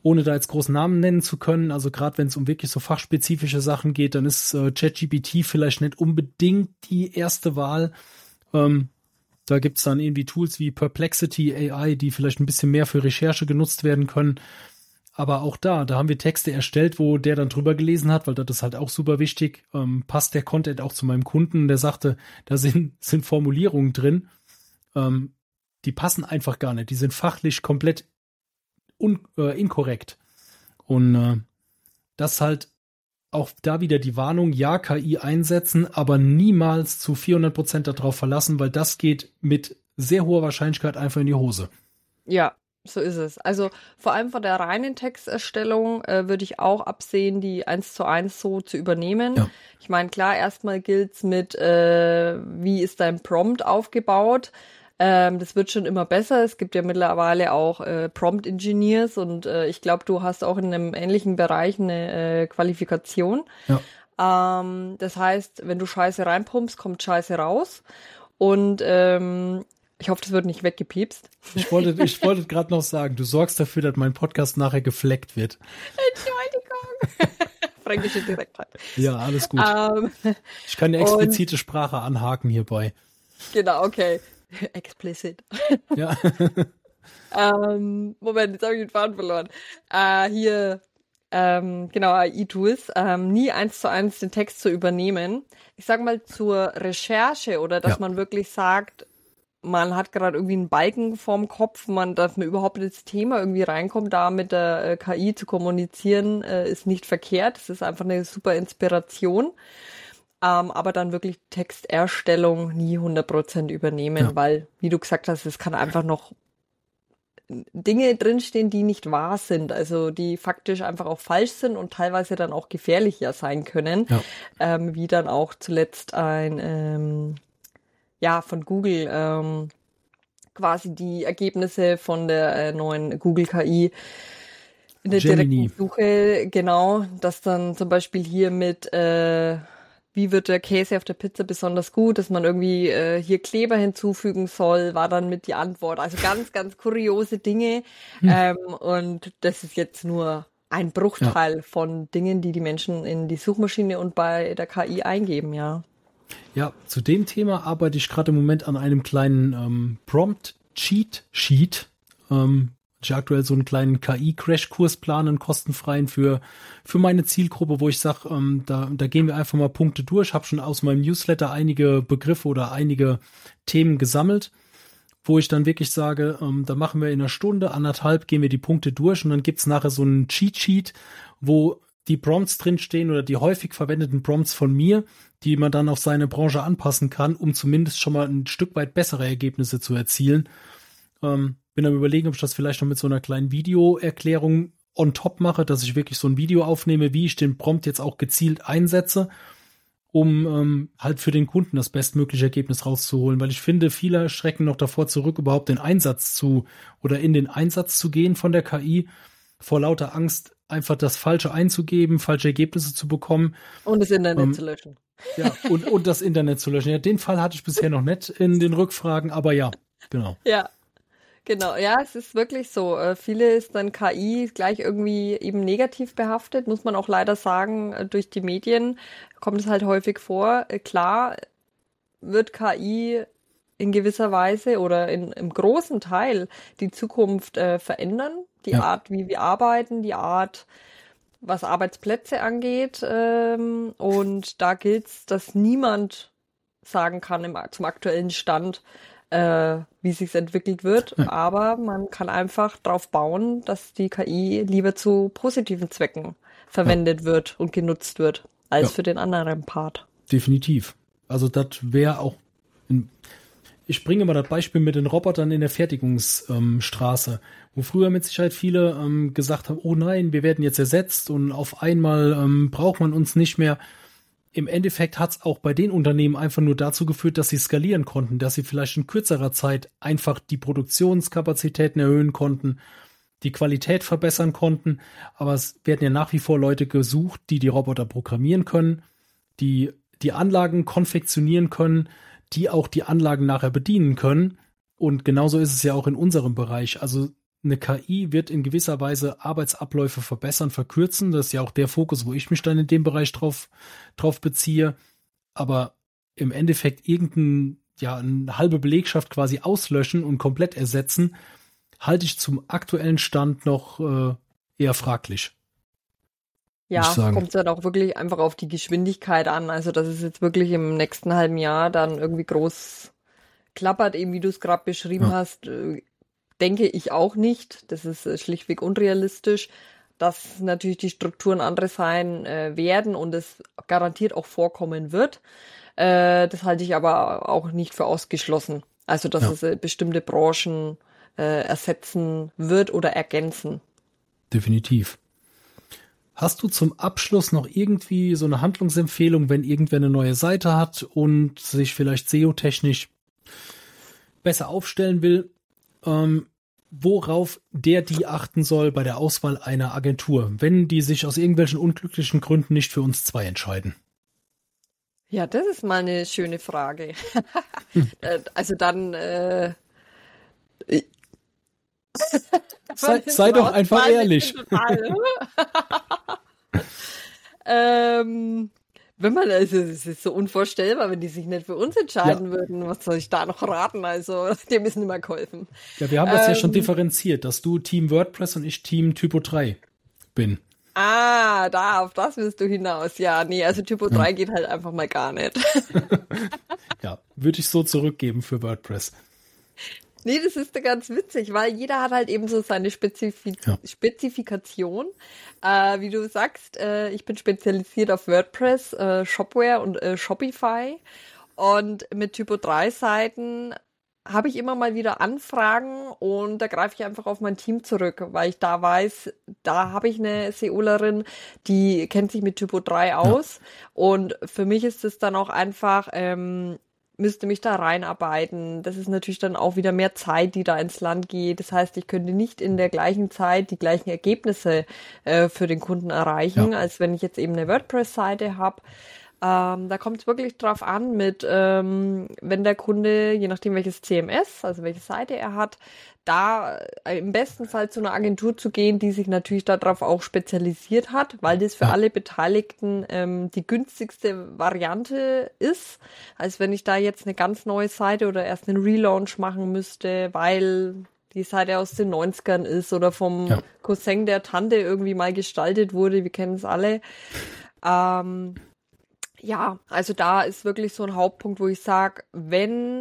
ohne da jetzt großen Namen nennen zu können, also gerade wenn es um wirklich so fachspezifische Sachen geht, dann ist äh, ChatGPT vielleicht nicht unbedingt die erste Wahl. Ähm, da gibt's dann irgendwie Tools wie Perplexity A I, die vielleicht ein bisschen mehr für Recherche genutzt werden können. Aber auch da, da haben wir Texte erstellt, wo der dann drüber gelesen hat, weil das ist halt auch super wichtig. Ähm, passt der Content auch zu meinem Kunden? Der sagte, da sind, sind Formulierungen drin, ähm, die passen einfach gar nicht. Die sind fachlich komplett un, äh, inkorrekt. Und äh, das halt auch da wieder die Warnung, ja, K I einsetzen, aber niemals zu vierhundert Prozent darauf verlassen, weil das geht mit sehr hoher Wahrscheinlichkeit einfach in die Hose. Ja. So ist es. Also vor allem von der reinen Texterstellung äh, würde ich auch absehen, die eins zu eins so zu übernehmen. Ja. Ich meine, klar, erstmal gilt's mit, äh, wie ist dein Prompt aufgebaut. Ähm, das wird schon immer besser. Es gibt ja mittlerweile auch äh, Prompt-Engineers und äh, ich glaube, du hast auch in einem ähnlichen Bereich eine äh, Qualifikation. Ja. Ähm, das heißt, wenn du Scheiße reinpumpst, kommt Scheiße raus. Und ähm, ich hoffe, das wird nicht weggepiepst. Ich wollte, ich wollte gerade noch sagen, du sorgst dafür, dass mein Podcast nachher gefleckt wird. Entschuldigung. Fränkische Direktheit. Ja, alles gut. Um, ich kann eine explizite und, Sprache anhaken hierbei. Genau, okay. Explicit. Ja. um, Moment, jetzt habe ich den Faden verloren. Uh, hier, ähm, genau, A I-Tools, ähm, nie eins zu eins den Text zu übernehmen. Ich sag mal zur Recherche oder dass ja. man wirklich sagt, man hat gerade irgendwie einen Balken vorm Kopf, man, dass man überhaupt ins Thema irgendwie reinkommt, da mit der äh, K I zu kommunizieren, äh, ist nicht verkehrt. Es ist einfach eine super Inspiration. Ähm, aber dann wirklich Texterstellung nie hundert Prozent übernehmen, ja. weil, wie du gesagt hast, es kann einfach noch Dinge drinstehen, die nicht wahr sind, also die faktisch einfach auch falsch sind und teilweise dann auch gefährlicher sein können, ja. ähm, wie dann auch zuletzt ein ähm, ja, von Google ähm, quasi die Ergebnisse von der äh, neuen Google-K I in der Gemini. direkten Suche, genau, dass dann zum Beispiel hier mit äh, wie wird der Käse auf der Pizza besonders gut, dass man irgendwie äh, hier Kleber hinzufügen soll, war dann mit die Antwort. Also ganz, ganz kuriose Dinge hm. ähm, und das ist jetzt nur ein Bruchteil ja. von Dingen, die die Menschen in die Suchmaschine und bei der K I eingeben, ja. Ja, zu dem Thema arbeite ich gerade im Moment an einem kleinen ähm, Prompt-Cheat-Sheet. Ähm, ich aktuell so einen kleinen K I-Crash-Kurs planen, kostenfreien für für meine Zielgruppe, wo ich sage, ähm, da, da gehen wir einfach mal Punkte durch. Ich habe schon aus meinem Newsletter einige Begriffe oder einige Themen gesammelt, wo ich dann wirklich sage, ähm, da machen wir in einer Stunde, anderthalb, gehen wir die Punkte durch und dann gibt's nachher so einen Cheat-Sheet, wo die Prompts drinstehen oder die häufig verwendeten Prompts von mir, die man dann auf seine Branche anpassen kann, um zumindest schon mal ein Stück weit bessere Ergebnisse zu erzielen. Ähm, bin am Überlegen, ob ich das vielleicht noch mit so einer kleinen Videoerklärung on top mache, dass ich wirklich so ein Video aufnehme, wie ich den Prompt jetzt auch gezielt einsetze, um ähm, halt für den Kunden das bestmögliche Ergebnis rauszuholen. Weil ich finde, viele schrecken noch davor zurück, überhaupt den Einsatz zu oder in den Einsatz zu gehen von der K I, vor lauter Angst, einfach das Falsche einzugeben, falsche Ergebnisse zu bekommen. Und das Internet ähm, zu löschen. Ja, und, und das Internet zu löschen. Ja, den Fall hatte ich bisher noch nicht in den Rückfragen, aber ja, genau. Ja, genau. Ja, es ist wirklich so. Äh, viele ist dann K I gleich irgendwie eben negativ behaftet, muss man auch leider sagen, äh, durch die Medien kommt es halt häufig vor. Äh, klar wird K I in gewisser Weise oder in, im großen Teil die Zukunft äh, verändern. Die ja. Art, wie wir arbeiten, die Art, was Arbeitsplätze angeht. Ähm, und da gilt es, dass niemand sagen kann im, zum aktuellen Stand, äh, wie sich's entwickelt wird. Ja. Aber man kann einfach drauf bauen, dass die K I lieber zu positiven Zwecken verwendet ja. wird und genutzt wird, als ja. für den anderen Part. Definitiv. Also das wäre auch in Ich bringe mal das Beispiel mit den Robotern in der Fertigungsstraße, ähm, wo früher mit Sicherheit viele ähm, gesagt haben, oh nein, wir werden jetzt ersetzt und auf einmal ähm, braucht man uns nicht mehr. Im Endeffekt hat es auch bei den Unternehmen einfach nur dazu geführt, dass sie skalieren konnten, dass sie vielleicht in kürzerer Zeit einfach die Produktionskapazitäten erhöhen konnten, die Qualität verbessern konnten. Aber es werden ja nach wie vor Leute gesucht, die die Roboter programmieren können, die die Anlagen konfektionieren können, die auch die Anlagen nachher bedienen können. Und genauso ist es ja auch in unserem Bereich. Also eine K I wird in gewisser Weise Arbeitsabläufe verbessern, verkürzen. Das ist ja auch der Fokus, wo ich mich dann in dem Bereich drauf, drauf beziehe. Aber im Endeffekt irgendein, ja, eine halbe Belegschaft quasi auslöschen und komplett ersetzen, halte ich zum aktuellen Stand noch äh, eher fraglich. Ja, kommt es dann auch wirklich einfach auf die Geschwindigkeit an. Also, dass es jetzt wirklich im nächsten halben Jahr dann irgendwie groß klappert, eben wie du es gerade beschrieben ja. hast, äh, denke ich auch nicht. Das ist äh, schlichtweg unrealistisch, dass natürlich die Strukturen andere sein äh, werden und es garantiert auch vorkommen wird. Äh, das halte ich aber auch nicht für ausgeschlossen. Also, dass ja. es äh, bestimmte Branchen äh, ersetzen wird oder ergänzen. Definitiv. Hast du zum Abschluss noch irgendwie so eine Handlungsempfehlung, wenn irgendwer eine neue Seite hat und sich vielleicht S E O-technisch besser aufstellen will, ähm, worauf der die achten soll bei der Auswahl einer Agentur, wenn die sich aus irgendwelchen unglücklichen Gründen nicht für uns zwei entscheiden? Ja, das ist mal eine schöne Frage. hm. Also dann äh, sei, sei doch einfach ehrlich. ähm, wenn man, also es ist so unvorstellbar, wenn die sich nicht für uns entscheiden ja. würden, was soll ich da noch raten? Also dem ist nicht mehr geholfen. Ja, wir haben das ähm, ja schon differenziert, dass du Team WordPress und ich Team Typo drei bin. Ah, da, auf das willst du hinaus. Ja, nee, also Typo drei ja. geht halt einfach mal gar nicht. Ja, würde ich so zurückgeben für WordPress. Nee, das ist ganz witzig, weil jeder hat halt eben so seine Spezifi- ja. Spezifikation. Äh, wie du sagst, äh, ich bin spezialisiert auf WordPress, äh, Shopware und äh, Shopify. Und mit Typo drei Seiten habe ich immer mal wieder Anfragen und da greife ich einfach auf mein Team zurück, weil ich da weiß, da habe ich eine SEOlerin, die kennt sich mit Typo drei aus. Ja. Und für mich ist es dann auch einfach... Ähm, müsste mich da reinarbeiten. Das ist natürlich dann auch wieder mehr Zeit, die da ins Land geht. Das heißt, ich könnte nicht in der gleichen Zeit die gleichen Ergebnisse äh, für den Kunden erreichen, ja. als wenn ich jetzt eben eine WordPress-Seite habe. Ähm, da kommt es wirklich drauf an mit, ähm, wenn der Kunde, je nachdem welches C M S, also welche Seite er hat, da äh, im besten Fall zu einer Agentur zu gehen, die sich natürlich darauf auch spezialisiert hat, weil das für ja. alle Beteiligten ähm, die günstigste Variante ist, als wenn ich da jetzt eine ganz neue Seite oder erst einen Relaunch machen müsste, weil die Seite aus den neunzigern ist oder vom ja. Cousin der Tante irgendwie mal gestaltet wurde, wir kennen es alle. Ähm, Ja, also da ist wirklich so ein Hauptpunkt, wo ich sage, wenn,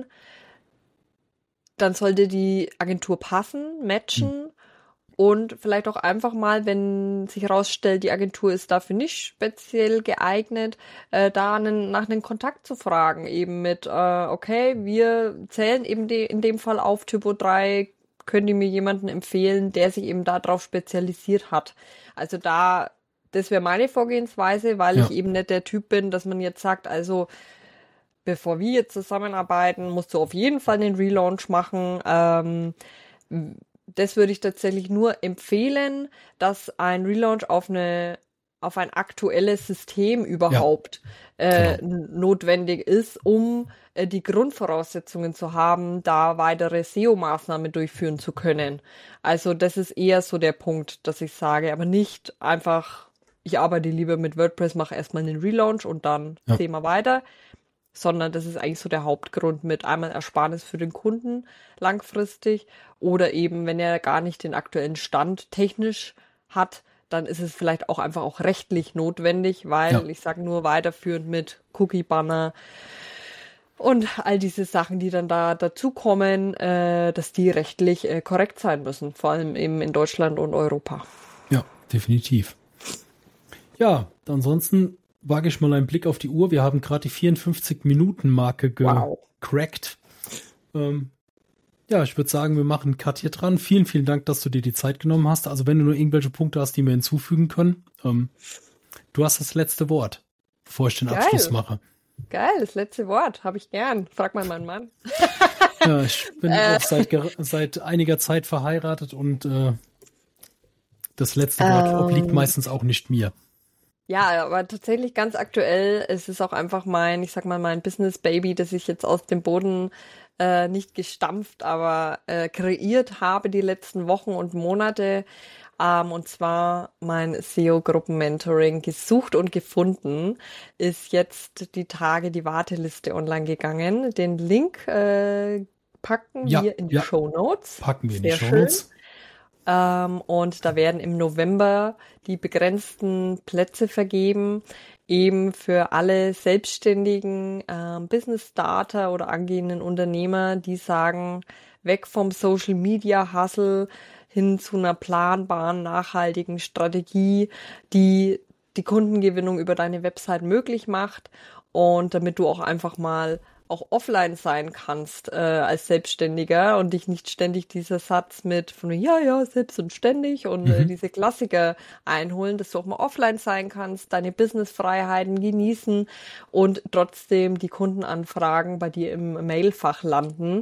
dann sollte die Agentur passen, matchen mhm. und vielleicht auch einfach mal, wenn sich herausstellt, die Agentur ist dafür nicht speziell geeignet, äh, da einen, nach einem Kontakt zu fragen, eben mit, äh, okay, wir zählen eben de, in dem Fall auf Typo drei, könnt ihr mir jemanden empfehlen, der sich eben darauf spezialisiert hat. Also da Das wäre meine Vorgehensweise, weil ja. ich eben nicht der Typ bin, dass man jetzt sagt, also bevor wir jetzt zusammenarbeiten, musst du auf jeden Fall einen Relaunch machen. Ähm, das würde ich tatsächlich nur empfehlen, dass ein Relaunch auf eine auf ein aktuelles System überhaupt ja. äh, genau. notwendig ist, um äh, die Grundvoraussetzungen zu haben, da weitere S E O-Maßnahmen durchführen zu können. Also das ist eher so der Punkt, dass ich sage, aber nicht einfach ich arbeite lieber mit WordPress, mache erstmal einen Relaunch und dann ja. sehen wir weiter, sondern das ist eigentlich so der Hauptgrund mit einmal Ersparnis für den Kunden langfristig oder eben, wenn er gar nicht den aktuellen Stand technisch hat, dann ist es vielleicht auch einfach auch rechtlich notwendig, weil ja. ich sage nur weiterführend mit Cookie-Banner und all diese Sachen, die dann da dazukommen, äh, dass die rechtlich äh, korrekt sein müssen, vor allem eben in Deutschland und Europa. Ja, definitiv. Ja, ansonsten wage ich mal einen Blick auf die Uhr. Wir haben gerade die vierundfünfzig-Minuten-Marke gecrackt. Wow. Ähm, ja, ich würde sagen, wir machen einen Cut hier dran. Vielen, vielen Dank, dass du dir die Zeit genommen hast. Also wenn du nur irgendwelche Punkte hast, die wir hinzufügen können, ähm, du hast das letzte Wort, bevor ich den Geil. Abschluss mache. Geil, das letzte Wort, habe ich gern. Frag mal meinen Mann. Ja, ich bin äh. auch seit, seit einiger Zeit verheiratet und äh, das letzte ähm. Wort obliegt meistens auch nicht mir. Ja, aber tatsächlich ganz aktuell, es ist auch einfach mein, ich sag mal, mein Business Baby, das ich jetzt aus dem Boden äh, nicht gestampft, aber äh, kreiert habe die letzten Wochen und Monate. Ähm, und zwar mein S E O-Gruppen-Mentoring gesucht und gefunden, ist jetzt die Tage die Warteliste online gegangen. Den Link äh, packen Ja, wir in die ja. Shownotes. Packen wir in die Sehr Shownotes. schön. Ähm, und da werden im November die begrenzten Plätze vergeben, eben für alle selbstständigen ähm, Business Starter oder angehenden Unternehmer, die sagen, weg vom Social Media Hustle hin zu einer planbaren, nachhaltigen Strategie, die die Kundengewinnung über deine Website möglich macht und damit du auch einfach mal auch offline sein kannst äh, als Selbstständiger und dich nicht ständig dieser Satz mit von ja, ja, selbst und ständig und mhm. äh, diese Klassiker einholen, dass du auch mal offline sein kannst, deine Businessfreiheiten genießen und trotzdem die Kundenanfragen bei dir im Mailfach landen.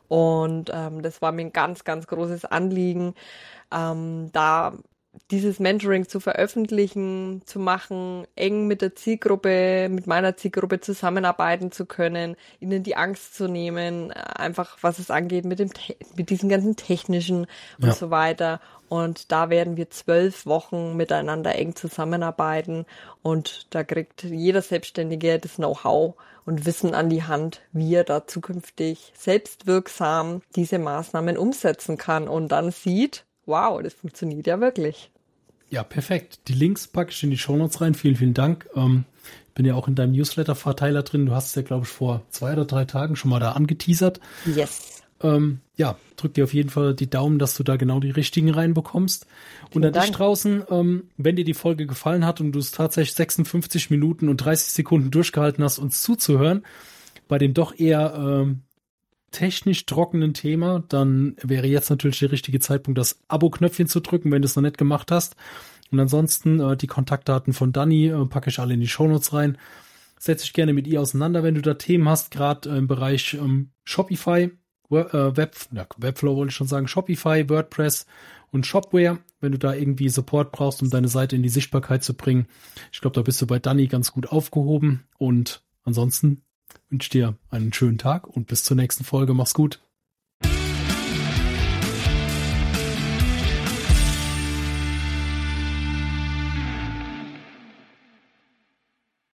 Und ähm, das war mir ein ganz, ganz großes Anliegen, ähm, da dieses Mentoring zu veröffentlichen, zu machen, eng mit der Zielgruppe, mit meiner Zielgruppe zusammenarbeiten zu können, ihnen die Angst zu nehmen, einfach was es angeht mit dem mit diesen ganzen technischen und ja. so weiter. Und da werden wir zwölf Wochen miteinander eng zusammenarbeiten und da kriegt jeder Selbstständige das Know-how und Wissen an die Hand, wie er da zukünftig selbstwirksam diese Maßnahmen umsetzen kann und dann sieht, wow, das funktioniert ja wirklich. Ja, perfekt. Die Links packe ich in die Shownotes rein. Vielen, vielen Dank. Ähm, bin ja auch in deinem Newsletter-Verteiler drin. Du hast es ja, glaube ich, vor zwei oder drei Tagen schon mal da angeteasert. Yes. Ähm, ja, drück dir auf jeden Fall die Daumen, dass du da genau die richtigen reinbekommst. Und an dich draußen, ähm, wenn dir die Folge gefallen hat und du es tatsächlich sechsundfünfzig Minuten und dreißig Sekunden durchgehalten hast, uns zuzuhören, bei dem doch eher ähm, technisch trockenen Thema, dann wäre jetzt natürlich der richtige Zeitpunkt, das Abo-Knöpfchen zu drücken, wenn du es noch nicht gemacht hast. Und ansonsten äh, die Kontaktdaten von Dani äh, packe ich alle in die Shownotes rein. Setz dich gerne mit ihr auseinander, wenn du da Themen hast, gerade äh, im Bereich ähm, Shopify, äh, Web, ja, Webflow wollte ich schon sagen, Shopify, WordPress und Shopware, wenn du da irgendwie Support brauchst, um deine Seite in die Sichtbarkeit zu bringen. Ich glaube, da bist du bei Dani ganz gut aufgehoben und ansonsten wünsche dir einen schönen Tag und bis zur nächsten Folge. Mach's gut.